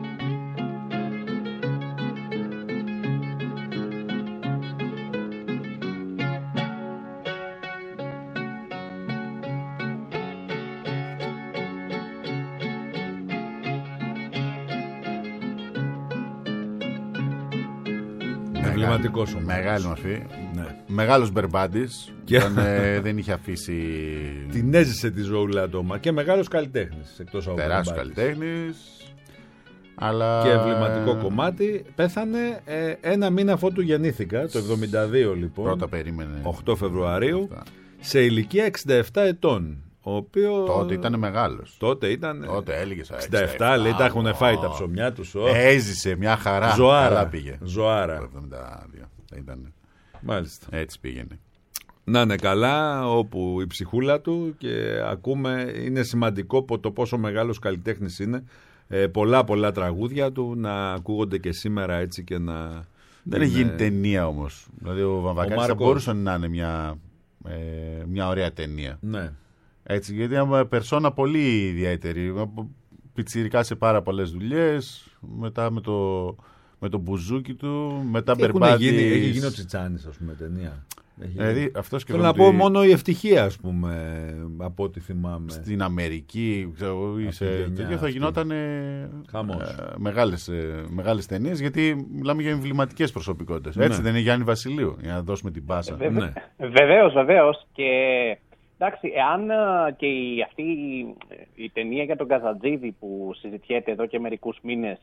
Speaker 3: Εμβληματικός όμως.
Speaker 2: Μεγάλη μορφή.
Speaker 3: Ναι.
Speaker 2: Μεγάλος Μπερμπάντης.
Speaker 3: Και-
Speaker 2: δεν είχε αφήσει.
Speaker 3: Την έζησε τη ζωούλα το και μεγάλος καλλιτέχνης εκτός από
Speaker 2: Τεράστιος
Speaker 3: Μπερμπάτης.
Speaker 2: καλλιτέχνης. Αλλά.
Speaker 3: Και εμβληματικό κομμάτι. Πέθανε ένα μήνα αφότου γεννήθηκα, το 72 λοιπόν.
Speaker 2: Πρώτα περίμενε.
Speaker 3: 8 Φεβρουαρίου,
Speaker 2: Αυτά.
Speaker 3: σε ηλικία 67 ετών. Ο οποίο
Speaker 2: Τότε ήταν μεγάλος.
Speaker 3: Τότε ήταν.
Speaker 2: Τότε έλεγε
Speaker 3: 67, λέει, τα έχουν φάει τα ψωμιά του.
Speaker 2: Έζησε μια χαρά.
Speaker 3: Ζωάρα.
Speaker 2: Καλά πήγε.
Speaker 3: Ζωάρα.
Speaker 2: Το 72. Ήταν.
Speaker 3: Μάλιστα.
Speaker 2: Έτσι πήγαινε.
Speaker 3: Να είναι καλά όπου η ψυχούλα του και ακούμε, είναι σημαντικό το πόσο μεγάλος καλλιτέχνης είναι. Πολλά τραγούδια του να ακούγονται και σήμερα έτσι και να...
Speaker 2: Δεν έχει γίνει ταινία όμως. Δηλαδή ο Βαμβακάρης θα
Speaker 3: Μάρκος.
Speaker 2: μπορούσε να είναι μια ωραία ταινία.
Speaker 3: Ναι.
Speaker 2: Έτσι, γιατί είναι περσόνα πολύ ιδιαίτερη. Πιτσιρικά σε πάρα πολλές δουλειές. Μετά με το μπουζούκι του. Μετά Μπερμπάτης.
Speaker 3: Έχει γίνει ο Τσιτσάνης, ας πούμε, ταινία.
Speaker 2: Δηλαδή, αυτός και
Speaker 3: Θέλω να πω μόνο η ευτυχία, ας πούμε, από ό,τι θυμάμαι.
Speaker 2: στην Αμερική, ξέρω εγώ, ή σε
Speaker 3: την γενιά
Speaker 2: τέτοιο θα
Speaker 3: αυτή.
Speaker 2: γινόταν
Speaker 3: Χαμός.
Speaker 2: μεγάλες ταινίες, γιατί μιλάμε για εμβληματικές προσωπικότητες.
Speaker 3: Ναι.
Speaker 2: Έτσι δεν είναι, Γιάννη Βασιλείου, για να δώσουμε την πάσα.
Speaker 3: Ναι.
Speaker 8: Βεβαίως. Και Εντάξει, εάν και αυτή η ταινία για τον Καζατζίδη που συζητιέται εδώ και μερικούς μήνες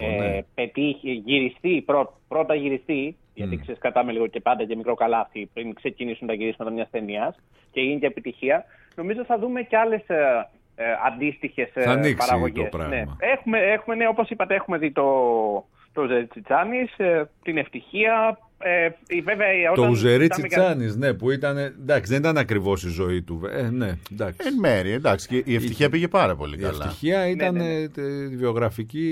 Speaker 8: γυριστεί, πρώτα γυριστεί, γιατί ξέρεις κρατάμε λίγο και πάντα και μικρό καλάθι πριν ξεκινήσουν τα γυρίσματα μιας ταινίας και είναι και επιτυχία, νομίζω θα δούμε και άλλες αντίστοιχες παραγωγές. Ναι. Έχουμε, όπως είπατε, έχουμε δει το Ζεριτσιτσάνης, την Ευτυχία. Βέβαια,
Speaker 3: το Ουζερίτσι-Τσάνης, ναι, που ήταν. Εντάξει, δεν ήταν ακριβώς η ζωή του. Ναι, εντάξει.
Speaker 2: Εν μέρει, εντάξει. Και η Ευτυχία πήγε πάρα πολύ καλά.
Speaker 3: Η Ευτυχία ήταν βιογραφική.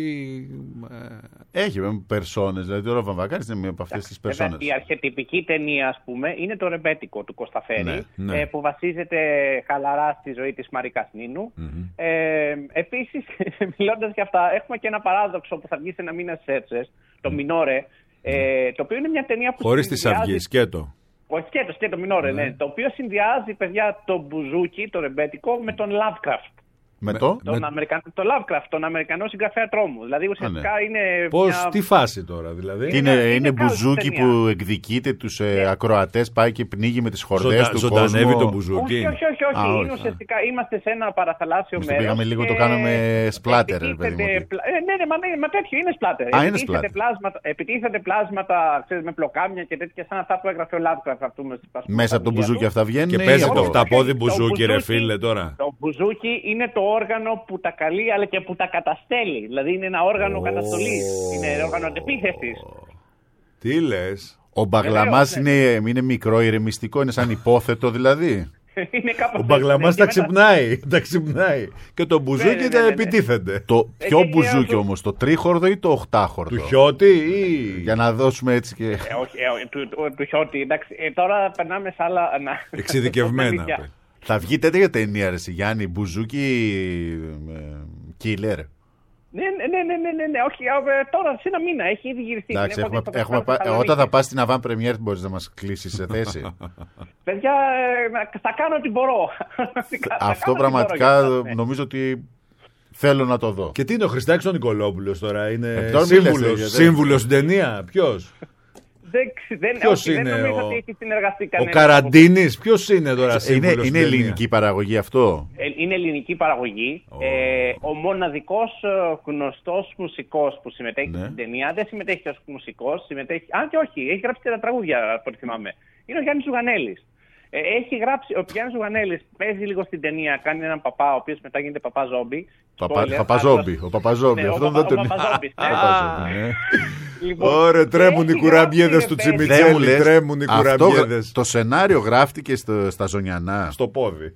Speaker 2: Έχει περσόνες. Δηλαδή, ο Ροβαμβακάρης είναι μία από αυτές τις περσόνες.
Speaker 8: Η αρχετυπική ταινία, ας πούμε, είναι το Ρεμπέτικο του Κωσταφέρη, που βασίζεται χαλαρά στη ζωή της Μαρίκας Νίνου. Επίσης, μιλώντας για αυτά, έχουμε και ένα παράδοξο που θα βγει σε ένα μήνα στις Έρτσες, το Μινόρε. Το οποίο είναι μια ταινία που.
Speaker 3: Χωρίς τις αυγές, σκέτο.
Speaker 8: Όχι, σκέτο, Μινόρε, ναι. Το οποίο συνδυάζει, παιδιά, το μπουζούκι, το ρεμπέτικο, με τον Lovecraft.
Speaker 2: Με
Speaker 8: το Lovecraft, τον Αμερικανό συγγραφέα τρόμου. Δηλαδή ουσιαστικά είναι.
Speaker 3: Πώς, τι φάση τώρα, δηλαδή.
Speaker 2: Είναι μπουζούκι που εκδικείται τους ακροατές, πάει και πνίγει με τις χορδές του κόσμου.
Speaker 3: Ζωντανεύει το μπουζούκι.
Speaker 8: Όχι. Είναι ουσιαστικά είμαστε σε ένα παραθαλάσσιο μέρος.
Speaker 2: Πήγαμε λίγο, το κάναμε σπλάτερ.
Speaker 8: Ναι, μα τέτοιο είναι σπλάτερ. Επιτίθεται πλάσματα, με πλοκάμια και τέτοια, σαν αυτά που έγραφε ο Lovecraft.
Speaker 2: Μέσα από το μπουζούκι αυτά βγαίνουν.
Speaker 3: Και παίζει το χταπόδι μπουζούκι, ρε φίλε τώρα.
Speaker 8: Το μπουζούκι είναι το όργανο που τα καλεί αλλά και που τα καταστέλει. Δηλαδή είναι ένα όργανο καταστολής. Είναι όργανο αντεπίθεσης.
Speaker 3: Τι λες?
Speaker 2: Ο Μπαγλαμάς είναι μικρό, ηρεμιστικό, είναι σαν υπόθετο δηλαδή.
Speaker 3: Ο Μπαγλαμάς τα ξυπνάει. Και το μπουζούκι τα επιτίθενται.
Speaker 2: Ποιο μπουζούκι όμως, το τρίχορδο ή το οχτάχορδο?
Speaker 3: Του Χιώτη ή.
Speaker 2: Για να δώσουμε έτσι και.
Speaker 8: Όχι, του Χιώτη. Εντάξει, τώρα περνάμε σε άλλα.
Speaker 3: Εξειδικευμένα.
Speaker 2: Θα βγει τέτοια ταινία, ρε Γιάννη, μπουζούκι killer.
Speaker 8: Ναι, όχι, τώρα σε ένα μήνα έχει ήδη γυριστεί.
Speaker 2: Εντάξει, όταν θα πας στην avant première μπορείς να μας κλείσεις σε θέση.
Speaker 8: Παιδιά, θα κάνω ό,τι μπορώ.
Speaker 2: Αυτό πραγματικά νομίζω ότι θέλω να το δω.
Speaker 3: Και τι είναι ο Χριστάκης ο Νικολόπουλος τώρα, είναι σύμβουλος στην ταινία, ποιος?
Speaker 8: Ποιος είναι δεν νομίζω ότι έχει συνεργαστεί κανένας.
Speaker 3: Ο Καραντίνης, ποιος είναι τώρα σύμβουλος?
Speaker 2: Είναι ελληνική παραγωγή αυτό?
Speaker 8: Είναι ελληνική παραγωγή. Ο μοναδικός γνωστός μουσικός που συμμετέχει στην ταινία δεν συμμετέχει ως μουσικός. Αν και όχι, έχει γράψει και τα τραγούδια, από ό,τι θυμάμαι. Είναι ο Γιάννης Ζουγανέλης. Έχει γράψει, ο Γιάννης Ζουγανέλης παίζει λίγο στην ταινία, κάνει έναν παπά, ο οποίος μετά γίνεται παπά ζόμπι.
Speaker 2: Ο παπαζόμπι, αυτό δεν τον
Speaker 3: Ωραία, τρέμουν οι κουραμπιέδες του Τσιμιτζέλη. Τρέμουν οι κουραμπιέδες.
Speaker 2: Το σενάριο γράφτηκε στα Ζωνιανά.
Speaker 3: Στο πόδι.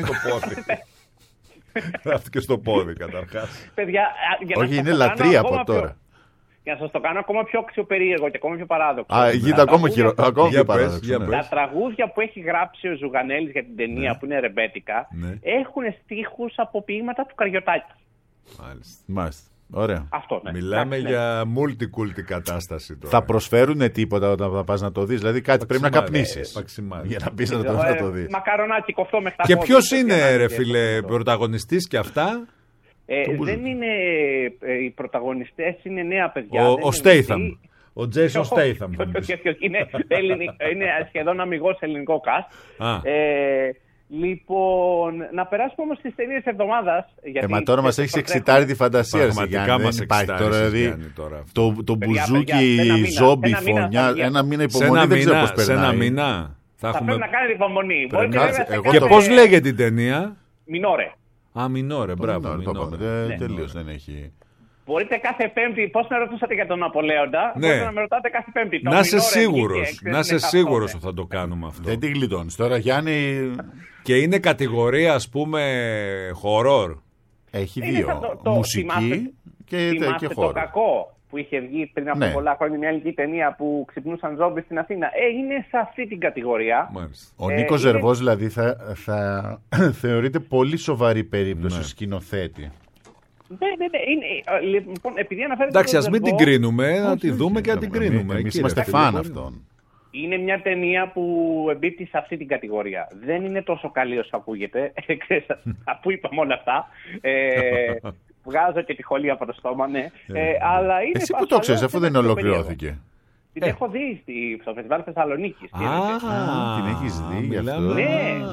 Speaker 3: Γράφτηκε στο πόδι καταρχάς.
Speaker 2: Όχι, είναι λατρεία από τώρα.
Speaker 8: Για να σας το κάνω ακόμα πιο αξιοπερίεργο και ακόμα πιο παράδοξο.
Speaker 2: Γίνεται ακόμα πιο παράδοξο.
Speaker 8: Τα τραγούδια που έχει γράψει ο Ζουγανέλης για την ταινία, που είναι ρεμπέτικα, έχουν στίχους από ποίηματα του Καριωτάκη.
Speaker 2: Μάλιστα. Ωραία.
Speaker 8: Αυτό, ναι.
Speaker 3: Μιλάμε για multi-culti κατάσταση τώρα.
Speaker 2: Θα προσφέρουν τίποτα όταν θα πας να το δεις? Δηλαδή κάτι πρέπει να καπνίσεις για να πεις να το δεις.
Speaker 8: Μακαρονάκι κοφτό με
Speaker 3: και ποιος είναι, ρε φίλε, πρωταγωνιστής και αυτά?
Speaker 8: Δεν είναι οι πρωταγωνιστές, είναι νέα παιδιά.
Speaker 3: Ο Στέιθαμ. Ο Τζέισον Στέιθαμ.
Speaker 8: Είναι σχεδόν αμιγώς ελληνικό cast. Λοιπόν, να περάσουμε όμως στις ταινίες της εβδομάδας.
Speaker 2: Μα τώρα μας έχεις εξητάρει τη φαντασία.
Speaker 3: Πραγματικά μας εξητάρει
Speaker 2: το μπουζούκι, ζόμπι, φωνιά. Ένα μήνα υπομονή, δεν ξέρω πώς περνάει.
Speaker 3: Σε ένα μήνα
Speaker 8: θα πρέπει να κάνετε υπομονή.
Speaker 3: Και πώς λέγεται την ταινία?
Speaker 8: Μινόρε.
Speaker 3: Μινόρε, μπράβο.
Speaker 2: Τελείως δεν έχει.
Speaker 8: Μπορείτε κάθε Πέμπτη, πώς με ρωτούσατε για τον Απολέοντα, μπορείτε να με ρωτάτε κάθε Πέμπτη.
Speaker 3: Να είσαι σίγουρος ότι θα το κάνουμε αυτό.
Speaker 2: Δεν τη γλιτώνεις τώρα, Γιάννη.
Speaker 3: Και είναι κατηγορία, ας πούμε, χορόρ.
Speaker 2: Έχει δύο. Μουσική και χορόρ.
Speaker 8: Το κακό που είχε βγει πριν από πολλά χρόνια, μια ελληνική ταινία που ξυπνούσαν ζόμπι στην Αθήνα, είναι σε αυτή την κατηγορία.
Speaker 2: Ο Νίκος Ζερβός δηλαδή θα θεωρείται πολύ σοβαρή περίπτωση σκηνοθέτη.
Speaker 8: Ναι. Λοιπόν, επειδή αναφέρεται.
Speaker 3: Εντάξει, ας μην την κρίνουμε, να τη δούμε και να την κρίνουμε.
Speaker 2: Εμείς είμαστε φαν αυτών.
Speaker 8: Είναι μια ταινία που εμπίπτει σε αυτή την κατηγορία. Δεν είναι τόσο καλή όσο ακούγεται. Αφού είπαμε όλα αυτά. Βγάζω και τη χολή από το στόμα, ναι. Αλλά είναι.
Speaker 2: Εσύ που το ξέρεις, αφού δεν ολοκληρώθηκε?
Speaker 8: Την έχω δει στο Φεστιβάλ Θεσσαλονίκης.
Speaker 2: Την έχεις δει γι' αυτό?
Speaker 8: Ναι.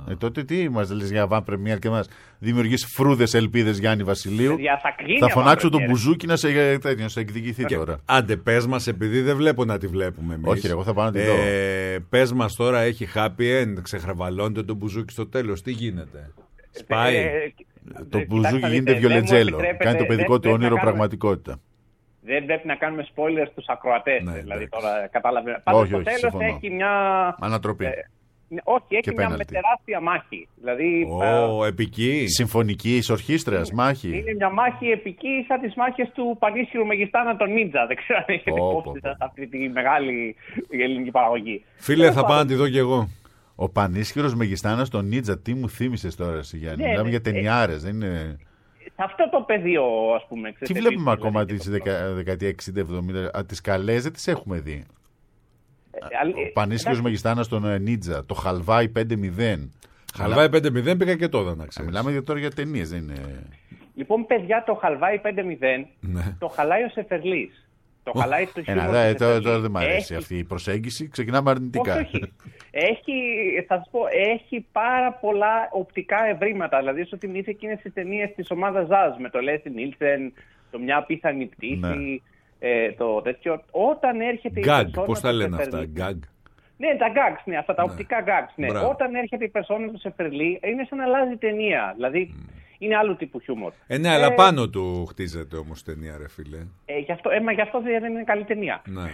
Speaker 2: Τότε τι μας λες για Avant Premiere και μας δημιουργείς φρούδες ελπίδες, Γιάννη Βασιλείου. Θα φωνάξω τον Μπουζούκι να σε εκδικηθεί τώρα.
Speaker 3: Άντε, πες μας, επειδή δεν βλέπω να τη βλέπουμε εμείς.
Speaker 2: Όχι, εγώ θα πάω να τη δω.
Speaker 3: Πες μας τώρα, έχει happy end, ξεχραβαλώνεται τον Μπουζούκι στο τέλος, τι γίνεται? Σπάει.
Speaker 2: Το Μπουζούκι γίνεται βιολετζέλο. Κάνει το παιδικό του όνειρο πραγματικότητα.
Speaker 8: Δεν πρέπει να κάνουμε spoilers στους ακροατές. Δηλαδή τώρα καταλαβαίνω. Πάντως στο τέλος έχει μια
Speaker 2: ανατροπή.
Speaker 8: Όχι, έχει μια τεράστια μάχη. Δηλαδή,
Speaker 3: επική.
Speaker 2: Συμφωνική, ορχήστρας μάχη.
Speaker 8: Είναι μια μάχη επική, σαν τις μάχες του Πανίσχυρου Μεγιστάνα τον Νίτζα. Δεν ξέρω αν έχετε υπόψη σας αυτή τη μεγάλη ελληνική παραγωγή.
Speaker 3: Φίλε, θα πάω να τη δω κι εγώ.
Speaker 2: Ο Πανίσχυρος Μεγιστάνας τον Νίτζα, τι μου θύμισες τώρα, Γιάννη? Μιλάμε για ταινιάρες, δεν είναι.
Speaker 8: Σε αυτό το πεδίο, ας πούμε.
Speaker 2: Τι βλέπουμε ακόμα τη δεκαετία 60-70, τις καλές δεν τις έχουμε δει. Ο Πανίσχυρος Μεγιστάνας στον Νίτζα, το Χαλβάι 5-0.
Speaker 3: Χαλβάι 5-0 πήγα και τώρα να ξέρεις.
Speaker 2: Μιλάμε τώρα για ταινίες, δεν είναι.
Speaker 8: Λοιπόν, παιδιά, το Χαλβάι 5-0 το χαλάει ο Σεφερλής. Το χαλάει το χιούμορ.
Speaker 2: Τώρα δεν μου αρέσει αυτή η προσέγγιση. Ξεκινάμε αρνητικά.
Speaker 8: Όχι. Θα σας πω, έχει πάρα πολλά οπτικά ευρήματα. Δηλαδή, σου θυμίζει εκείνες τις ταινίες της ομάδας Ζαζ με το Λέσι Νίλσεν, το Μια Απίθανη Πτήση, το τέτοιο. Όταν έρχεται η περσόνα.
Speaker 3: Πώς τα λένε αυτά, γκάγκ?
Speaker 8: Ναι, τα gags, ναι, αυτά τα οπτικά gags. Ναι. Όταν έρχεται η περσόνα του Σεφερλή, είναι σαν να αλλάζει ταινία. Δηλαδή, είναι άλλου τύπου χιούμορ.
Speaker 3: Ναι, αλλά πάνω του χτίζεται όμως ταινία, ρε φίλε.
Speaker 8: Γι' αυτό δεν είναι καλή ταινία.
Speaker 3: Ναι.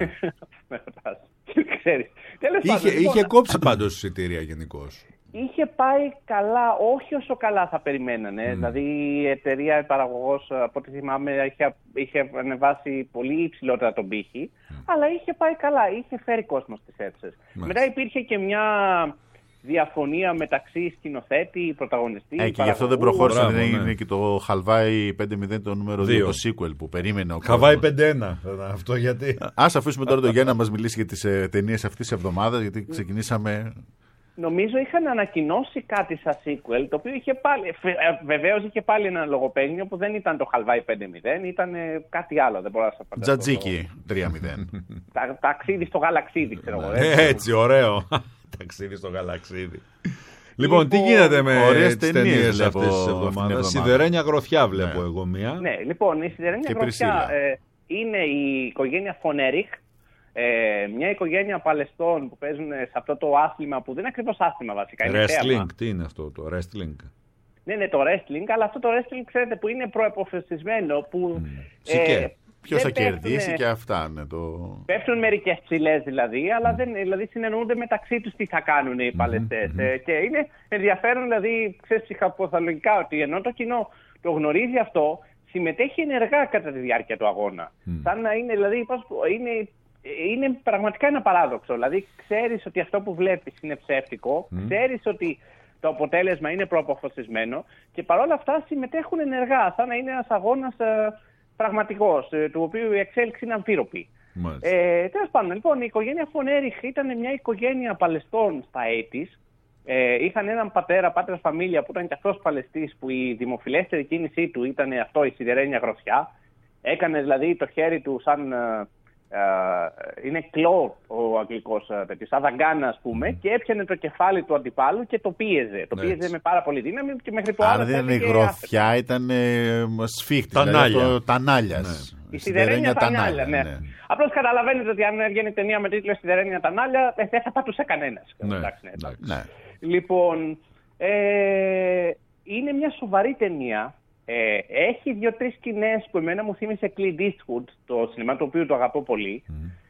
Speaker 3: Είχε κόψει πάντως εισιτήρια γενικώς.
Speaker 8: Είχε πάει καλά, όχι όσο καλά θα περιμένανε. Δηλαδή η εταιρεία, η παραγωγός, από ό,τι θυμάμαι, είχε ανεβάσει πολύ υψηλότερα τον πύχη, αλλά είχε πάει καλά, είχε φέρει κόσμο στις αίθουσες. Μετά υπήρχε και μια διαφωνία μεταξύ σκηνοθέτη, πρωταγωνιστή.
Speaker 2: Και γι' αυτό δεν προχώρησε. Δεν είναι και το Χαλβάι 5-0 το νούμερο 2, το sequel που περίμενε ο κόσμος.
Speaker 3: Χαλβάι 5-1. Αυτό γιατί.
Speaker 2: Ας αφήσουμε τώρα τον Γιάννη να μας μιλήσει για τις ταινίες αυτής της εβδομάδας, γιατί ξεκινήσαμε.
Speaker 8: Νομίζω είχαν ανακοινώσει κάτι σαν sequel, το οποίο είχε πάλι. Βεβαίως είχε πάλι ένα λογοπαίγνιο που δεν ήταν το Χαλβάι 5-0, ήταν κάτι άλλο. Δεν μπορώ να σας φανταστώ.
Speaker 2: Τζατζίκι 3-0.
Speaker 8: Ταξίδι στο γαλαξίδι, ξέρω εγώ.
Speaker 3: Έτσι, ωραίο. Ταξίδι στο γαλαξίδι. Λοιπόν, τι γίνεται με τις ταινίες αυτές τις εβδομάδες? Σιδερένια γροθιά βλέπω εγώ μία.
Speaker 8: Ναι, λοιπόν, η Σιδερένια γροθιά είναι η οικογένεια Φονέριχ. Μια οικογένεια Παλαιστών που παίζουν σε αυτό το άθλημα που δεν είναι ακριβώς άθλημα βασικά.
Speaker 3: Wrestling, τι είναι αυτό το wrestling?
Speaker 8: Ναι, το wrestling, αλλά αυτό το wrestling ξέρετε που είναι προεποφασισμένο.
Speaker 2: Ποιος θα κερδίσει και αυτά. Ναι,
Speaker 8: πέφτουν μερικές ψηλές δηλαδή, αλλά δηλαδή συνεννοούνται μεταξύ τους τι θα κάνουν οι Παλαιστές. Και είναι ενδιαφέρον δηλαδή, ξέρεις ψυχαπαθολογικά, ότι ενώ το κοινό το γνωρίζει αυτό, συμμετέχει ενεργά κατά τη διάρκεια του αγώνα. Σαν να είναι δηλαδή, είναι πραγματικά ένα παράδοξο. Δηλαδή, ξέρεις ότι αυτό που βλέπεις είναι ψεύτικο, ξέρεις ότι το αποτέλεσμα είναι προαποφασισμένο και παρόλα αυτά συμμετέχουν ενεργά, σαν να είναι ένας αγώνας πραγματικός, του οποίου η εξέλιξη είναι αμφίροπη. Τέλος πάντων, λοιπόν, η οικογένεια Φονέριχ ήταν μια οικογένεια Παλαιστών στα 80's. Είχαν έναν πατέρα φαμίλια που ήταν και αυτός Παλαιστής, που η δημοφιλέστερη κίνησή του ήταν αυτό, η σιδερένια γροθιά. Έκανε δηλαδή το χέρι του σαν. Είναι κλό ο αγγλικός τέτοιος, σαν δαγκάνα ας πούμε, και έπιανε το κεφάλι του αντιπάλου και το πίεζε. Το πίεζε με πάρα πολύ δύναμη και μέχρι το άλλο.
Speaker 2: Άρα δεν είναι γροθιά, ήταν σφίχτης, δηλαδή τανάλιας.
Speaker 8: Η σιδερένια τανάλια, ναι. Απλώς καταλαβαίνετε ότι αν έβγαινε ταινία με τίτλο Σιδερένια τανάλια, δεν θα πατούσε κανένας.
Speaker 2: Ναι.
Speaker 8: Λοιπόν, είναι μια σοβαρή ταινία. Έχει 2-3 σκηνές που εμένα μου θύμισε Clint Eastwood, το σινεμά το οποίο το αγαπώ πολύ.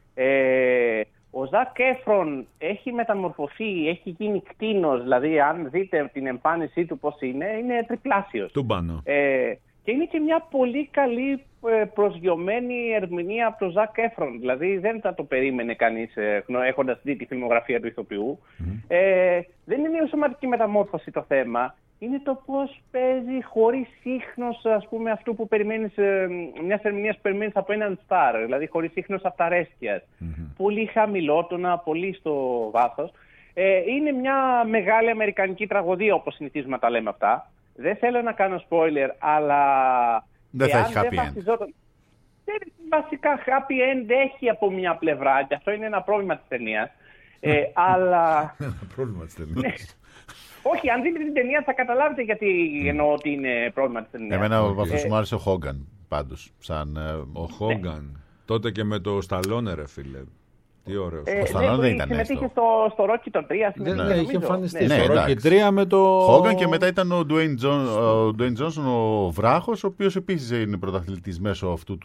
Speaker 8: Ο Ζακ Έφρον έχει μεταμορφωθεί, έχει γίνει κτήνος, δηλαδή αν δείτε την εμφάνισή του πώς είναι τριπλάσιος. Και είναι και μια πολύ καλή προσγειωμένη ερμηνεία από τον Ζακ Έφρον. Δηλαδή δεν θα το περίμενε κανείς έχοντας δει τη φιλμογραφία του ηθοποιού. Δεν είναι η σωματική μεταμόρφωση το θέμα. Είναι το πώς παίζει χωρίς ίχνος, ας πούμε, αυτού που περιμένεις, μιας ερμηνείας που περιμένεις από έναν στάρ, δηλαδή χωρίς ίχνος αυταρέσκειας. Πολύ χαμηλότονα, πολύ στο βάθος. Είναι μια μεγάλη αμερικανική τραγωδία, όπως συνηθίζουμε να τα λέμε αυτά. Δεν θέλω να κάνω spoiler, αλλά.
Speaker 2: Δεν θα έχει happy end.
Speaker 8: Βασικά, happy end έχει από μια πλευρά, και αυτό είναι ένα πρόβλημα της ταινίας. Αλλά.
Speaker 3: Ένα πρόβλημα της ταινίας.
Speaker 8: Όχι, αν δείτε την ταινία θα καταλάβετε γιατί εννοώ ότι είναι πρόβλημα της ταινίας.
Speaker 2: Εμένα αυτός μου άρεσε ο Χόγκαν, πάντως.
Speaker 3: Ο Χόγκαν. Τότε και με το Σταλόνε, ρε φίλε. Τι ωραίο.
Speaker 2: Ο Σταλόνε δεν ήταν
Speaker 8: συμμετείχε στο Rocky το 3.
Speaker 3: Ναι, είχε εμφανιστεί στο Rocky 3 με το...
Speaker 2: Χόγκαν, και μετά ήταν ο Dwayne Johnson, ο βράχος, ο οποίος επίσης είναι πρωταθλητής μέσω αυτού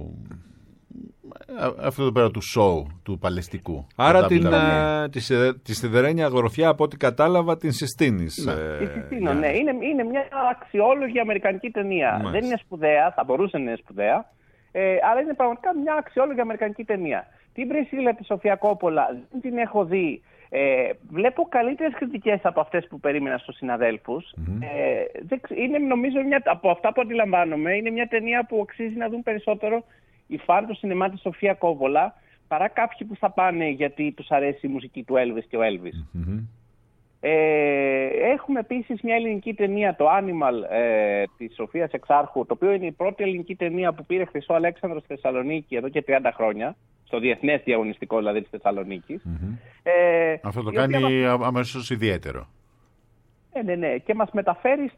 Speaker 2: εδώ πέρα του show, του παλαιστικού.
Speaker 3: Άρα τη σιδερένια γροθιά, από ό,τι κατάλαβα, την συστήνεις.
Speaker 8: Τη συστήνω, ναι. Είναι μια αξιόλογη αμερικανική ταινία. Δεν είναι σπουδαία, θα μπορούσε να είναι σπουδαία, αλλά είναι πραγματικά μια αξιόλογη αμερικανική ταινία. Την Πρίσιλα τη Σοφία Κόπολα δεν την έχω δει. Βλέπω καλύτερες κριτικές από αυτές που περίμενα στους συναδέλφους. Είναι, νομίζω, από αυτά που αντιλαμβάνομαι, είναι μια ταινία που αξίζει να δουν περισσότερο οι φαν του σινεμά της Σοφία Κόπολα παρά κάποιοι που θα πάνε γιατί τους αρέσει η μουσική του Elvis και ο Elvis. Έχουμε επίσης μια ελληνική ταινία, το Animal, της Σοφίας Εξάρχου, το οποίο είναι η πρώτη ελληνική ταινία που πήρε Χρυσό Αλέξανδρο στη Θεσσαλονίκη εδώ και 30 χρόνια, στο διεθνές διαγωνιστικό δηλαδή της Θεσσαλονίκης.
Speaker 2: Αυτό το κάνει αμέσως ιδιαίτερο.
Speaker 8: Ναι. Και μας μεταφέρει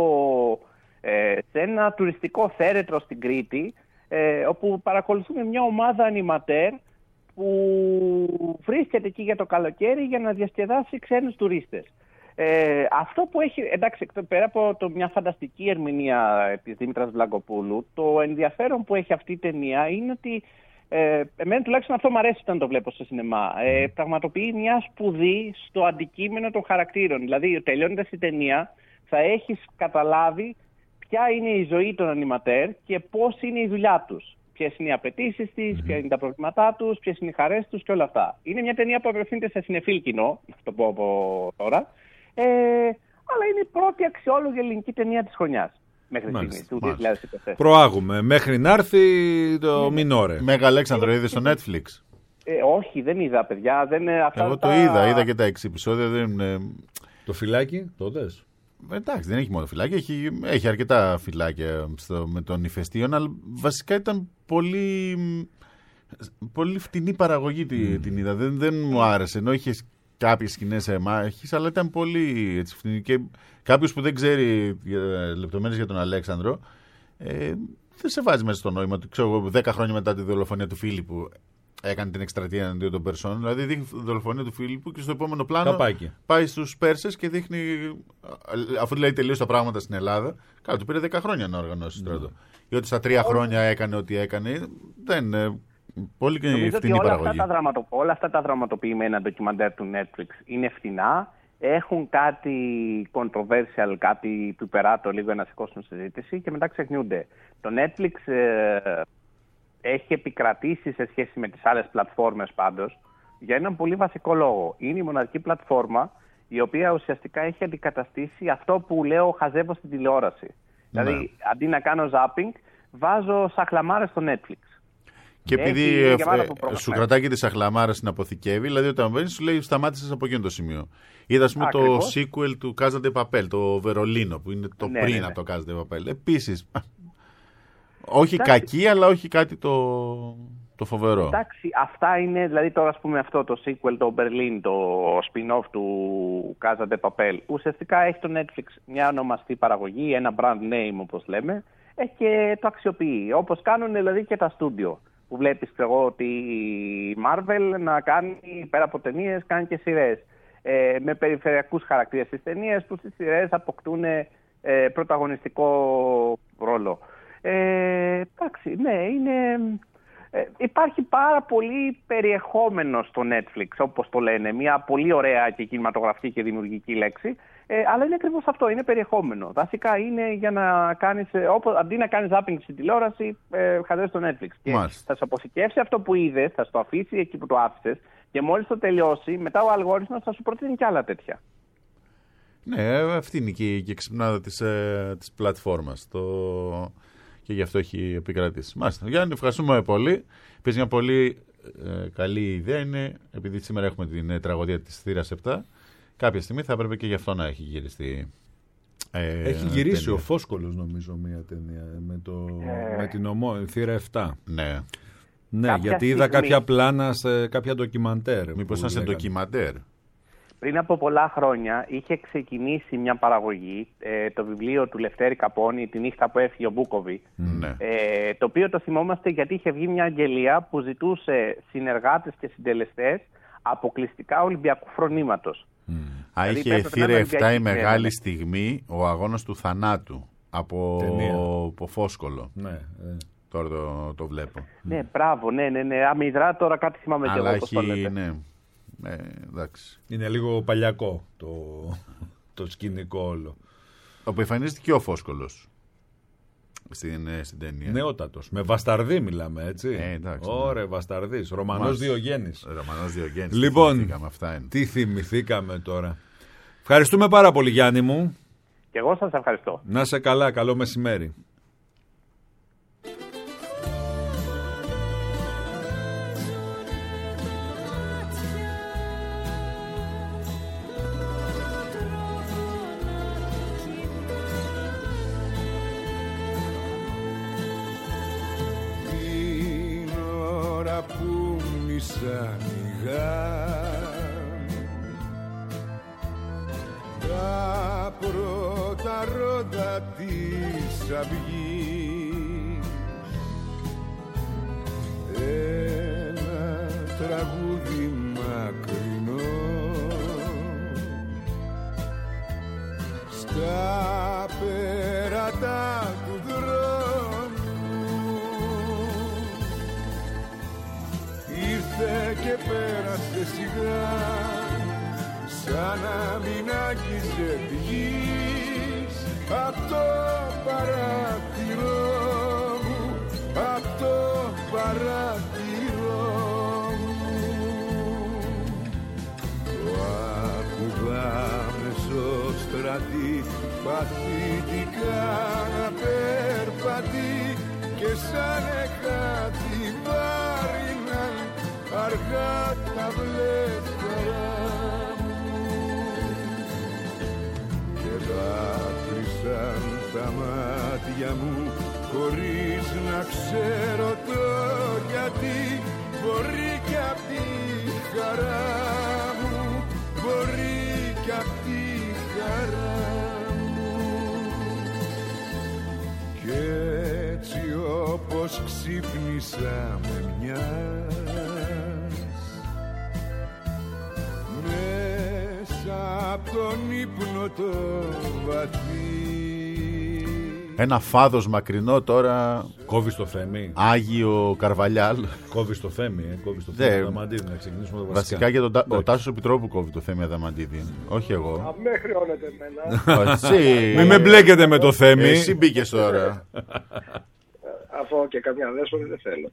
Speaker 8: σε ένα τουριστικό θέρετρο στην Κρήτη, όπου παρακολουθούμε μια ομάδα ανιματέρ που βρίσκεται εκεί για το καλοκαίρι για να διασκεδάσει ξένους τουρίστες. Αυτό που έχει, εντάξει, πέρα από μια φανταστική ερμηνεία της Δήμητρας Βλαγκοπούλου, το ενδιαφέρον που έχει αυτή η ταινία είναι ότι εμένα τουλάχιστον αυτό μου αρέσει όταν το βλέπω στο σινεμά. Πραγματοποιεί μια σπουδή στο αντικείμενο των χαρακτήρων. Δηλαδή, τελειώνοντας η ταινία, θα έχεις καταλάβει ποια είναι η ζωή των ανιματέρ και πώς είναι η δουλειά τους. Ποιες είναι οι απαιτήσεις της, ποια είναι τα προβλήματά τους, ποιες είναι οι χαρές τους και όλα αυτά. Είναι μια ταινία που απευθύνεται σε συνεφίλ κοινό, να το πω από τώρα, αλλά είναι η πρώτη αξιόλογη ελληνική ταινία της χρονιάς μέχρι στιγμή, του 2024.
Speaker 3: Προάγουμε, μέχρι να έρθει το Μινόρε.
Speaker 2: Μέγα Αλέξανδρο, είδε στο Netflix?
Speaker 8: Όχι, δεν είδα, παιδιά.
Speaker 2: Εγώ το είδα και τα 6 επεισόδια.
Speaker 3: Το φυλάκι, το δες?
Speaker 2: Εντάξει, δεν έχει μόνο φυλάκια, έχει αρκετά φυλάκια με τον ηφαιστείον, αλλά βασικά ήταν πολύ φτηνή παραγωγή την είδα. Δεν μου άρεσε, ενώ είχε κάποιες σκηνές μάχης, αλλά ήταν πολύ έτσι, φτηνή. Και κάποιος που δεν ξέρει λεπτομέρειες για τον Αλέξανδρο, δεν σε βάζει μέσα στο νόημα του. Ξέρω, 10 χρόνια μετά τη δολοφονία του Φίλιππου έκανε την εκστρατεία εναντίον των Περσών. Δηλαδή δείχνει τη δολοφονία του Φίλιππου και στο επόμενο πλάνο πάει στους Πέρσες και δείχνει, αφού λέει τελείως τα πράγματα στην Ελλάδα, καλά, του πήρε 10 χρόνια να οργανώσει στρατό. Ή ότι στα 3 χρόνια έκανε ό,τι έκανε. Δεν. Πολύ και φτηνή παραγωγή.
Speaker 8: Όλα αυτά τα δραματοποιημένα ντοκιμαντέρ του Netflix είναι φτηνά. Έχουν κάτι controversial, κάτι που υπεράτω λίγο να σηκώσουν συζήτηση και μετά ξεχνιούνται. Το Netflix έχει επικρατήσει σε σχέση με τις άλλες πλατφόρμες πάντως για έναν πολύ βασικό λόγο. Είναι η μοναδική πλατφόρμα η οποία ουσιαστικά έχει αντικαταστήσει αυτό που λέω χαζεύω στην τηλεόραση. Ναι. Δηλαδή αντί να κάνω zapping βάζω σαχλαμάρες στο Netflix.
Speaker 2: Και επειδή σου κρατάει και τη σαχλαμάρα στην αποθηκεύει, δηλαδή όταν μπαίνει σου λέει σταμάτησες από εκείνο το σημείο. Είδα το sequel του Casa de Papel, το Βερολίνο, που είναι το πριν από το Casa de Papel. Επίσης, όχι κακή, αλλά όχι κάτι το φοβερό.
Speaker 8: Εντάξει, αυτά είναι, δηλαδή τώρα ας πούμε αυτό το sequel, το Berlin, το spin-off του Casa de Papel, ουσιαστικά έχει το Netflix μια ονομαστή παραγωγή, ένα brand name όπως λέμε, και το αξιοποιεί. Όπως κάνουν δηλαδή και τα στούντιο. Που βλέπεις εγώ ότι η Marvel να κάνει πέρα από ταινίες, κάνει και σειρές. Με περιφερειακούς χαρακτήρες στις ταινίες που στις σειρές αποκτούν πρωταγωνιστικό ρόλο. Εντάξει, ναι, υπάρχει πάρα πολύ περιεχόμενο στο Netflix, όπως το λένε. Μια πολύ ωραία και κινηματογραφική και δημιουργική λέξη. Αλλά είναι ακριβώς αυτό, είναι περιεχόμενο. Βασικά είναι για να κάνεις, αντί να κάνεις zapping στην τηλεόραση, χαζεύεις στο Netflix. Και θα σου αποθηκεύσει αυτό που είδες, θα στο αφήσει εκεί που το άφησες και μόλις το τελειώσει, μετά ο αλγόριθμος θα σου προτείνει και άλλα τέτοια.
Speaker 2: Ναι, αυτή είναι και η ξυπνάδα της πλατφόρμας. Και γι' αυτό έχει επικρατήσει. Μάλιστα. Γιάννη, ευχαριστούμε πολύ. Επίσης μια πολύ καλή ιδέα είναι, επειδή σήμερα έχουμε την τραγωδία της Θήρας 7, κάποια στιγμή θα έπρεπε και γι' αυτό να έχει γυριστεί.
Speaker 3: Έχει γυρίσει ταινία. Ο Φόσκολος νομίζω μια ταινία με την Θήρα 7.
Speaker 2: Ναι.
Speaker 3: Ναι, γιατί είδα κάποια πλάνα σε κάποια ντοκιμαντέρ.
Speaker 2: Μήπως ήταν σε ντοκιμαντέρ?
Speaker 8: Πριν από πολλά χρόνια είχε ξεκινήσει μια παραγωγή, το βιβλίο του Λευτέρη Καπώνη, «Τη νύχτα που έφυγε ο Μπούκοβι», το οποίο το θυμόμαστε γιατί είχε βγει μια αγγελία που ζητούσε συνεργάτες και συντελεστές αποκλειστικά Ολυμπιακού φρονήματος.
Speaker 2: Είχε Θύρα 7 η μεγάλη στιγμή, ο αγώνας του θανάτου από Φόσκολο. Τώρα το βλέπω.
Speaker 8: Ναι, μπράβο, ναι. Αμυδρά τώρα κάτι θυμάμαι και εγώ πώς το λέτε.
Speaker 2: Ναι. Εντάξει.
Speaker 3: Είναι λίγο παλιακό το σκηνικό όλο.
Speaker 2: Όπου εμφανίζεται και ο Φόσκολος στην ταινία.
Speaker 3: Νεότατος. Με Βασταρδί μιλάμε, έτσι.
Speaker 2: Εντάξει.
Speaker 3: Ωραία, Βασταρδής. Ρωμανός Διογέννης.
Speaker 2: Λοιπόν,
Speaker 3: τι θυμηθήκαμε τώρα. Ευχαριστούμε πάρα πολύ, Γιάννη μου.
Speaker 8: Και εγώ σας ευχαριστώ.
Speaker 3: Να είσαι καλά, καλό μεσημέρι.
Speaker 9: Τα πρώτα ρόδα της αυγής, ένα τραγούδι μακρινό στα πέρατα του δρόμου ήρθε και πέρασε σιγά, σαν να μην άγγιζε τη γης, απ' το παράθυρό μου, απ' το παράθυρό μου. Το άκουγα μεσοστρατή, παθητικά να περπατεί και σαν κάτι βάριναν αργά τα βλέφαρα. Δάκρυσαν τα μάτια μου χωρίς να ξέρω το γιατί. Μπορεί κι απ' τη χαρά μου, μπορεί κι απ' τη χαρά μου. Κι έτσι όπως ξύπνησα με μιας, απ' τον ύπνο το βαθύ.
Speaker 2: Ένα φάδος μακρινό τώρα.
Speaker 3: Κόβει το Θέμη.
Speaker 2: Άγιο Καρβαλιάλ.
Speaker 3: Κόβει το Θέμη. Κόβει το Θέμη Αδαμαντίδη. Να ξεκινήσουμε το
Speaker 2: βασικά και ο Τάσος Επιτρόπου κόβει το Θέμη Αδαμαντίδη. Όχι εγώ.
Speaker 10: Με χρεώνετε εμένα.
Speaker 3: Μην με μπλέκετε με το Θέμη.
Speaker 2: Εσύ μπήκες τώρα.
Speaker 10: Αφού και καμιά δέσπορη δεν θέλω.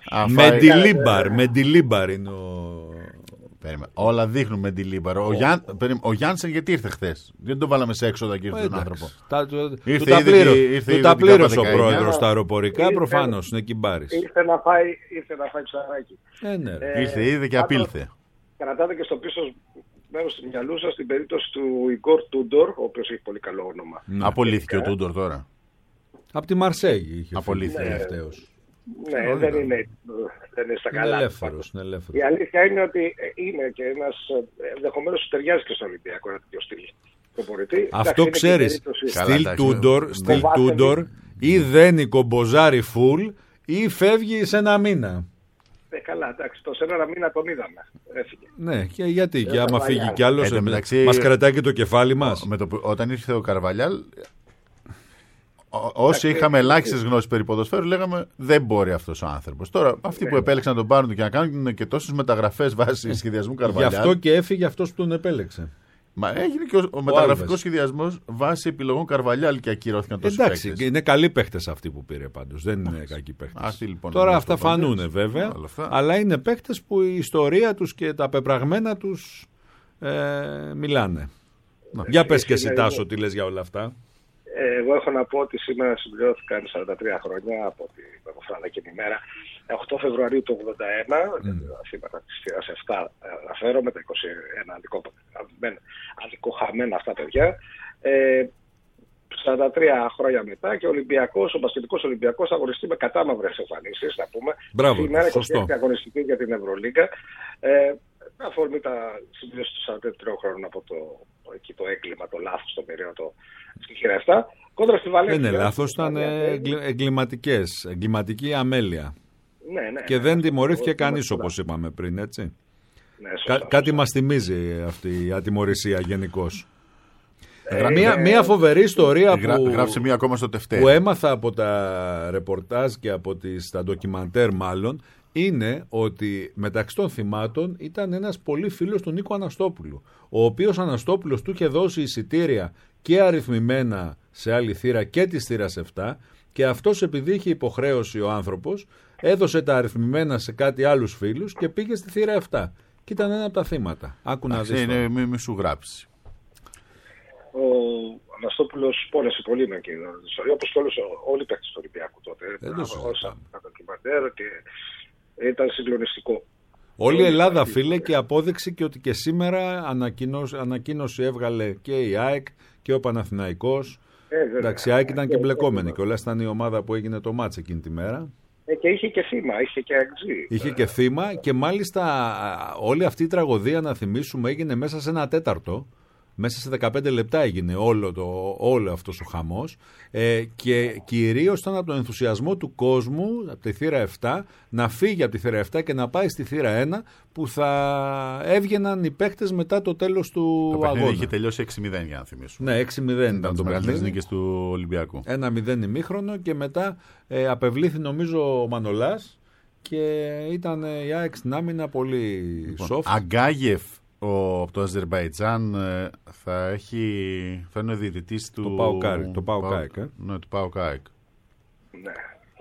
Speaker 3: Με Ντιλίμπαρ είναι ο.
Speaker 2: Όλα δείχνουν με τη Λίμπαρο. Ο Γιάνσεν γιατί ήρθε χθες? Δεν το βάλαμε σε έξοδα και ήρθε τον άνθρωπο.
Speaker 3: Του τα πλήρωσε ο πρόεδρος στα αεροπορικά, προφανώς είναι κυμπάρης.
Speaker 10: Ήρθε να φάει ψαράκι.
Speaker 2: Ήρθε, είδε και απήλθε.
Speaker 10: Κρατάτε και στο πίσω μέρος του μυαλού σας την περίπτωση του Ιγκόρ Τούντορ, ο οποίος έχει πολύ καλό όνομα.
Speaker 2: Απολύθηκε ο Τούντορ τώρα.
Speaker 3: Από τη Μαρσέγη είχε
Speaker 2: απολύθηκε
Speaker 3: τελευταίος.
Speaker 10: Ναι, δεν είναι στα καλά.
Speaker 3: Είναι ελεύθερος.
Speaker 10: Η αλήθεια είναι ότι είναι και ένας, ενδεχομένως ταιριάζει και στο Ολυμπιακό ένα τέτοιο στυλ προπονητή.
Speaker 3: Αυτό ξέρεις, στυλ Τούντορ ή δένει κομποζάρι φουλ ή φεύγει σε ένα μήνα.
Speaker 10: Καλά, εντάξει, σε ένα μήνα τον είδαμε. Έφυγε.
Speaker 3: Ναι, και γιατί, και άμα φύγει κι άλλος, μας κρατάει και το κεφάλι μας.
Speaker 2: Όταν ήρθε ο Καρβαλιάλ, όσοι είχαμε ελάχιστες γνώσεις περί ποδοσφαίρου, λέγαμε δεν μπορεί αυτός ο άνθρωπος. Τώρα, αυτοί που επέλεξαν να τον πάρουν και να κάνουν και τόσες μεταγραφές βάσει σχεδιασμού Καρβαλιάλ.
Speaker 3: Γι' αυτό και έφυγε αυτός που τον επέλεξε.
Speaker 2: Μα έγινε και ο μεταγραφικός σχεδιασμός βάσει επιλογών Καρβαλιάλ και ακυρώθηκαν τόσοι παίκτες.
Speaker 3: Εντάξει, είναι καλοί παίκτες αυτοί που πήρε πάντως. Δεν είναι κακοί παίκτες.
Speaker 2: Λοιπόν,
Speaker 3: τώρα αυτά φανούνε βέβαια. Αλλά είναι παίκτες που η ιστορία τους και τα πεπραγμένα τους μιλάνε. Για πες και εσύ, Τάσο, τι λες για όλα αυτά.
Speaker 10: Εγώ έχω να πω ότι σήμερα συμπληρώθηκαν 43 χρόνια από την Παπαφρανάκη ημέρα. 8 Φεβρουαρίου του 1981, σήμερα της θύρας 7 αναφέρομαι, τα 21 αδικοχαμένα αυτά παιδιά. 43 χρόνια μετά και ο Ολυμπιακός, ο μπασκετικός Ολυμπιακός θα αγωνιστεί με κατάμαυρες εμφανίσεις, να πούμε.
Speaker 3: Μπράβο,
Speaker 10: σήμερα
Speaker 3: σωστό.
Speaker 10: Και αγωνιστική για την Ευρωλίγκα. Με αφορμή τα συμπλήρωση του 43 χρόνων από το έγκλημα, το λάθος, το μοιραίο, στη Θύρα 7. Κόντρα στη Βαλένθια.
Speaker 3: Δεν είναι λάθος, ήταν εγκληματική αμέλεια.
Speaker 10: Ναι,
Speaker 3: και δεν τιμωρήθηκε κανείς, όπως είπαμε πριν, έτσι.
Speaker 10: Ναι,
Speaker 3: κάτι μας θυμίζει αυτή η ατιμωρησία γενικώς. Μία φοβερή ιστορία
Speaker 2: γράψε μία ακόμα στο Τευτέρι,
Speaker 3: που έμαθα από τα ρεπορτάζ και από τα ντοκιμαντέρ μάλλον, είναι ότι μεταξύ των θυμάτων ήταν ένας πολύ φίλος του Νίκου Αναστόπουλου, ο οποίος Αναστόπουλος του είχε δώσει εισιτήρια και αριθμημένα σε άλλη θύρα και της θύρας 7, και αυτός, επειδή είχε υποχρέωση ο άνθρωπος, έδωσε τα αριθμημένα σε κάτι άλλους φίλους και πήγε στη θύρα 7 και ήταν ένα από τα θύματα. Άκου να δεις.
Speaker 2: Μη σου γράψει.
Speaker 10: Ο Αναστόπουλος πόλεσε πολύ με εκείνη την ιστορία, όπως και όλοι οι παίκτες του Ολυμπιακού τότε. Και ήταν συγκλονιστικό.
Speaker 3: Όλη η Ελλάδα, φίλε, και απόδειξη και ότι και σήμερα ανακοίνωση έβγαλε και η ΑΕΚ και ο Παναθηναϊκός. Εντάξει, η ΑΕΚ ήταν και μπλεκόμενη και όλα ήταν η ομάδα που έγινε το μάτς εκείνη τη μέρα.
Speaker 10: Και είχε και θύμα, είχε και αξί.
Speaker 3: Είχε και θύμα και μάλιστα όλη αυτή η τραγωδία, να θυμίσουμε, έγινε μέσα σε ένα τέταρτο. Μέσα σε 15 λεπτά έγινε όλο αυτός ο χαμός, και κυρίως ήταν από τον ενθουσιασμό του κόσμου από τη θύρα 7 να φύγει από τη θύρα 7 και να πάει στη θύρα 1, που θα έβγαιναν οι παίκτες μετά το τέλος του αγώνα. Το
Speaker 2: παιχνίδι είχε τελειώσει 6-0, για να θυμίσουμε.
Speaker 3: Ναι, 6-0 ήταν το
Speaker 2: μεγαλύτερες νίκες του Ολυμπιακού.
Speaker 3: 1-0 ημίχρονο και μετά απευλήθη νομίζω ο Μανολάς και ήταν η ΑΕΚ στην άμυνα πολύ soft.
Speaker 2: Αγκάγεφ από το Αζερμπαϊτζάν θα είναι ο διαιτητής του
Speaker 3: ΠΑΟΚ.
Speaker 2: Ναι, του ΠΑΟΚ.
Speaker 10: Ναι, ο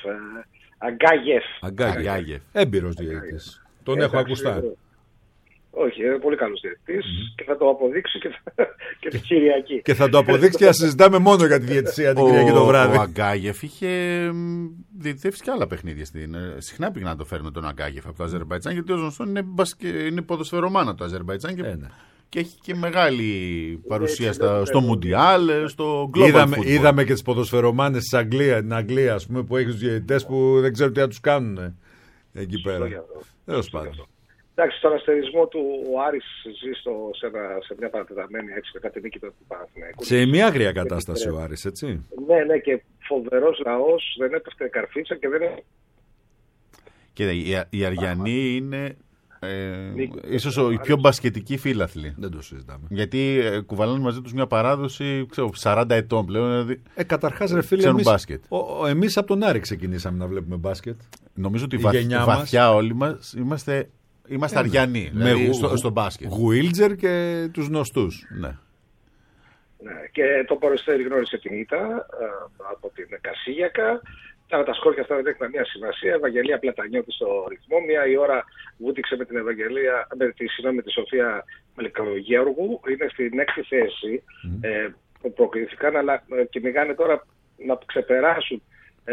Speaker 2: Αγκάγεφ.
Speaker 3: Έμπειρος διαιτητής. Τον έχω ακουστά.
Speaker 10: Όχι, είναι πολύ καλός διαιτητής και θα το αποδείξει και την Κυριακή.
Speaker 3: Και θα το αποδείξει και θα συζητάμε μόνο για τη διαιτησία την Κυριακή το βράδυ.
Speaker 2: Ο Αγκάγεφ είχε διαιτητεύσει και άλλα παιχνίδια. Συχνά πήγαινε να το φέρουμε τον Αγκάγεφ από το Αζερμπαϊτζάν, γιατί ως γνωστόν είναι ποδοσφαιρομάνα το Αζερμπαϊτζάν και έχει και μεγάλη παρουσία στο Μουντιάλ, στο Global Football.
Speaker 3: Είδαμε και τις ποδοσφαιρομάνες στην Αγγλία, ας πούμε, που έχει τους διαιτητές που δεν ξέρουν τι θα τους κάνουν εκεί πέρα. Τέλος πάντων.
Speaker 10: Εντάξει, στον αστερισμό του ο Άρης ζει σε μια παρατεταμένη έτσι με κάτι νίκη του Παναθηναϊκού.
Speaker 3: Σε μια άγρια κατάσταση ο Άρης, έτσι.
Speaker 10: Ναι, και φοβερός λαός, δεν έπεφτε καρφίτσα και δεν είναι.
Speaker 2: Κοίτα, οι Αριανοί είναι ίσως οι πιο μπασκετικοί φίλαθλοι.
Speaker 3: Δεν το συζητάμε.
Speaker 2: Γιατί κουβαλάνε μαζί τους μια παράδοση 40 ετών πλέον. Δηλαδή,
Speaker 3: καταρχάς, ρε φίλε, εμείς από τον Άρη ξεκινήσαμε να βλέπουμε μπάσκετ.
Speaker 2: Νομίζω ότι βαθιά όλοι μας είμαστε Αριανοί, δηλαδή στο μπάσκετ.
Speaker 3: Γουίλτζερ και τους γνωστούς.
Speaker 10: Ναι, και το Περιστέρι γνώρισε την ήττα από την Κασίγιακα. Τα σκόρπια αυτά δεν έχουν καμία σημασία. Ευαγγελία Πλατανιώτη στο ρυθμό. Μία η ώρα βούτυξε με τη Σοφία Μελικογέργου. Είναι στην 6η θέση που προκλήθηκαν, αλλά κυνηγάνε τώρα να ξεπεράσουν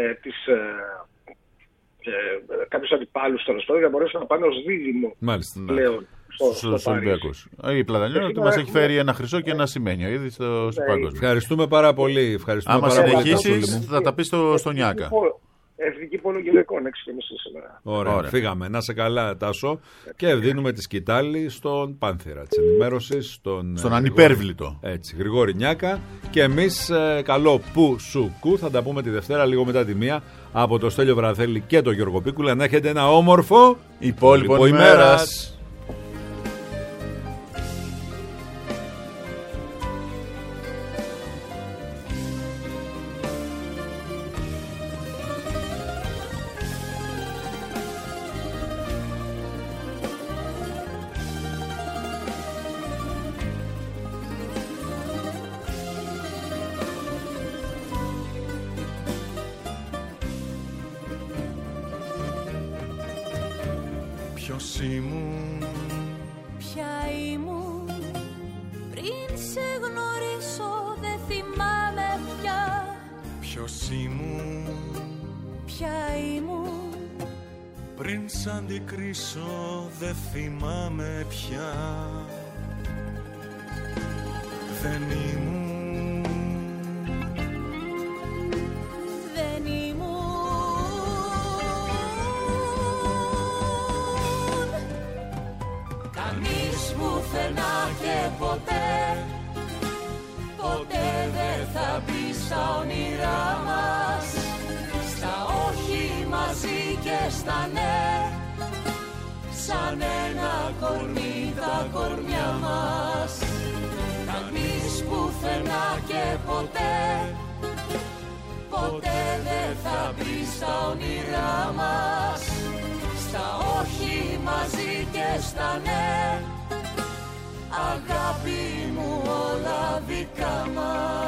Speaker 10: κάποιους αντιπάλους τέλος πάντων για να μπορέσουν να πάνε ως δίδυμο πλέον στους
Speaker 2: Ολυμπιακούς. Η Πλατανιώτη μας έχει φέρει ένα χρυσό και ένα σημαίνιο ήδη στο παγκόσμιο.
Speaker 3: Ευχαριστούμε πάρα πολύ.
Speaker 2: Άμα συνεχίσεις θα τα πεις στο Νιάκα.
Speaker 10: Εθνική Πόλο Γυναικών, 6:30 σήμερα.
Speaker 3: Ωραία, φύγαμε. Να σε καλά, Τάσο. Και δίνουμε τη σκητάλη στον Πάνθυρα της ενημέρωσης,
Speaker 2: στον ανυπέρβλητο.
Speaker 3: Έτσι, Γρηγόρη Νιάκα. Και εμείς καλό που σου κου. Θα τα πούμε τη Δευτέρα λίγο μετά τη 1 από το Στέλιο Βραθέλη και το Γιώργο Πίκουλα. Να έχετε ένα όμορφο
Speaker 2: υπόλοιπο ημέρας.
Speaker 11: Ποια ήμουν πριν σε γνωρίσω, δεν θυμάμαι πια.
Speaker 9: Ποιος ήμουν,
Speaker 11: ποια ήμουν
Speaker 9: πριν σ' αντικρίσω, δεν θυμάμαι πια. Δεν ήμουν,
Speaker 11: στα ναι, σαν ένα κορμί τα κορμιά μας. Κανείς πουθενά και ποτέ, ποτέ δεν θα μπει στα όνειρά μας. Στα όχι μαζί και στα ναι, αγάπη μου όλα δικά μας.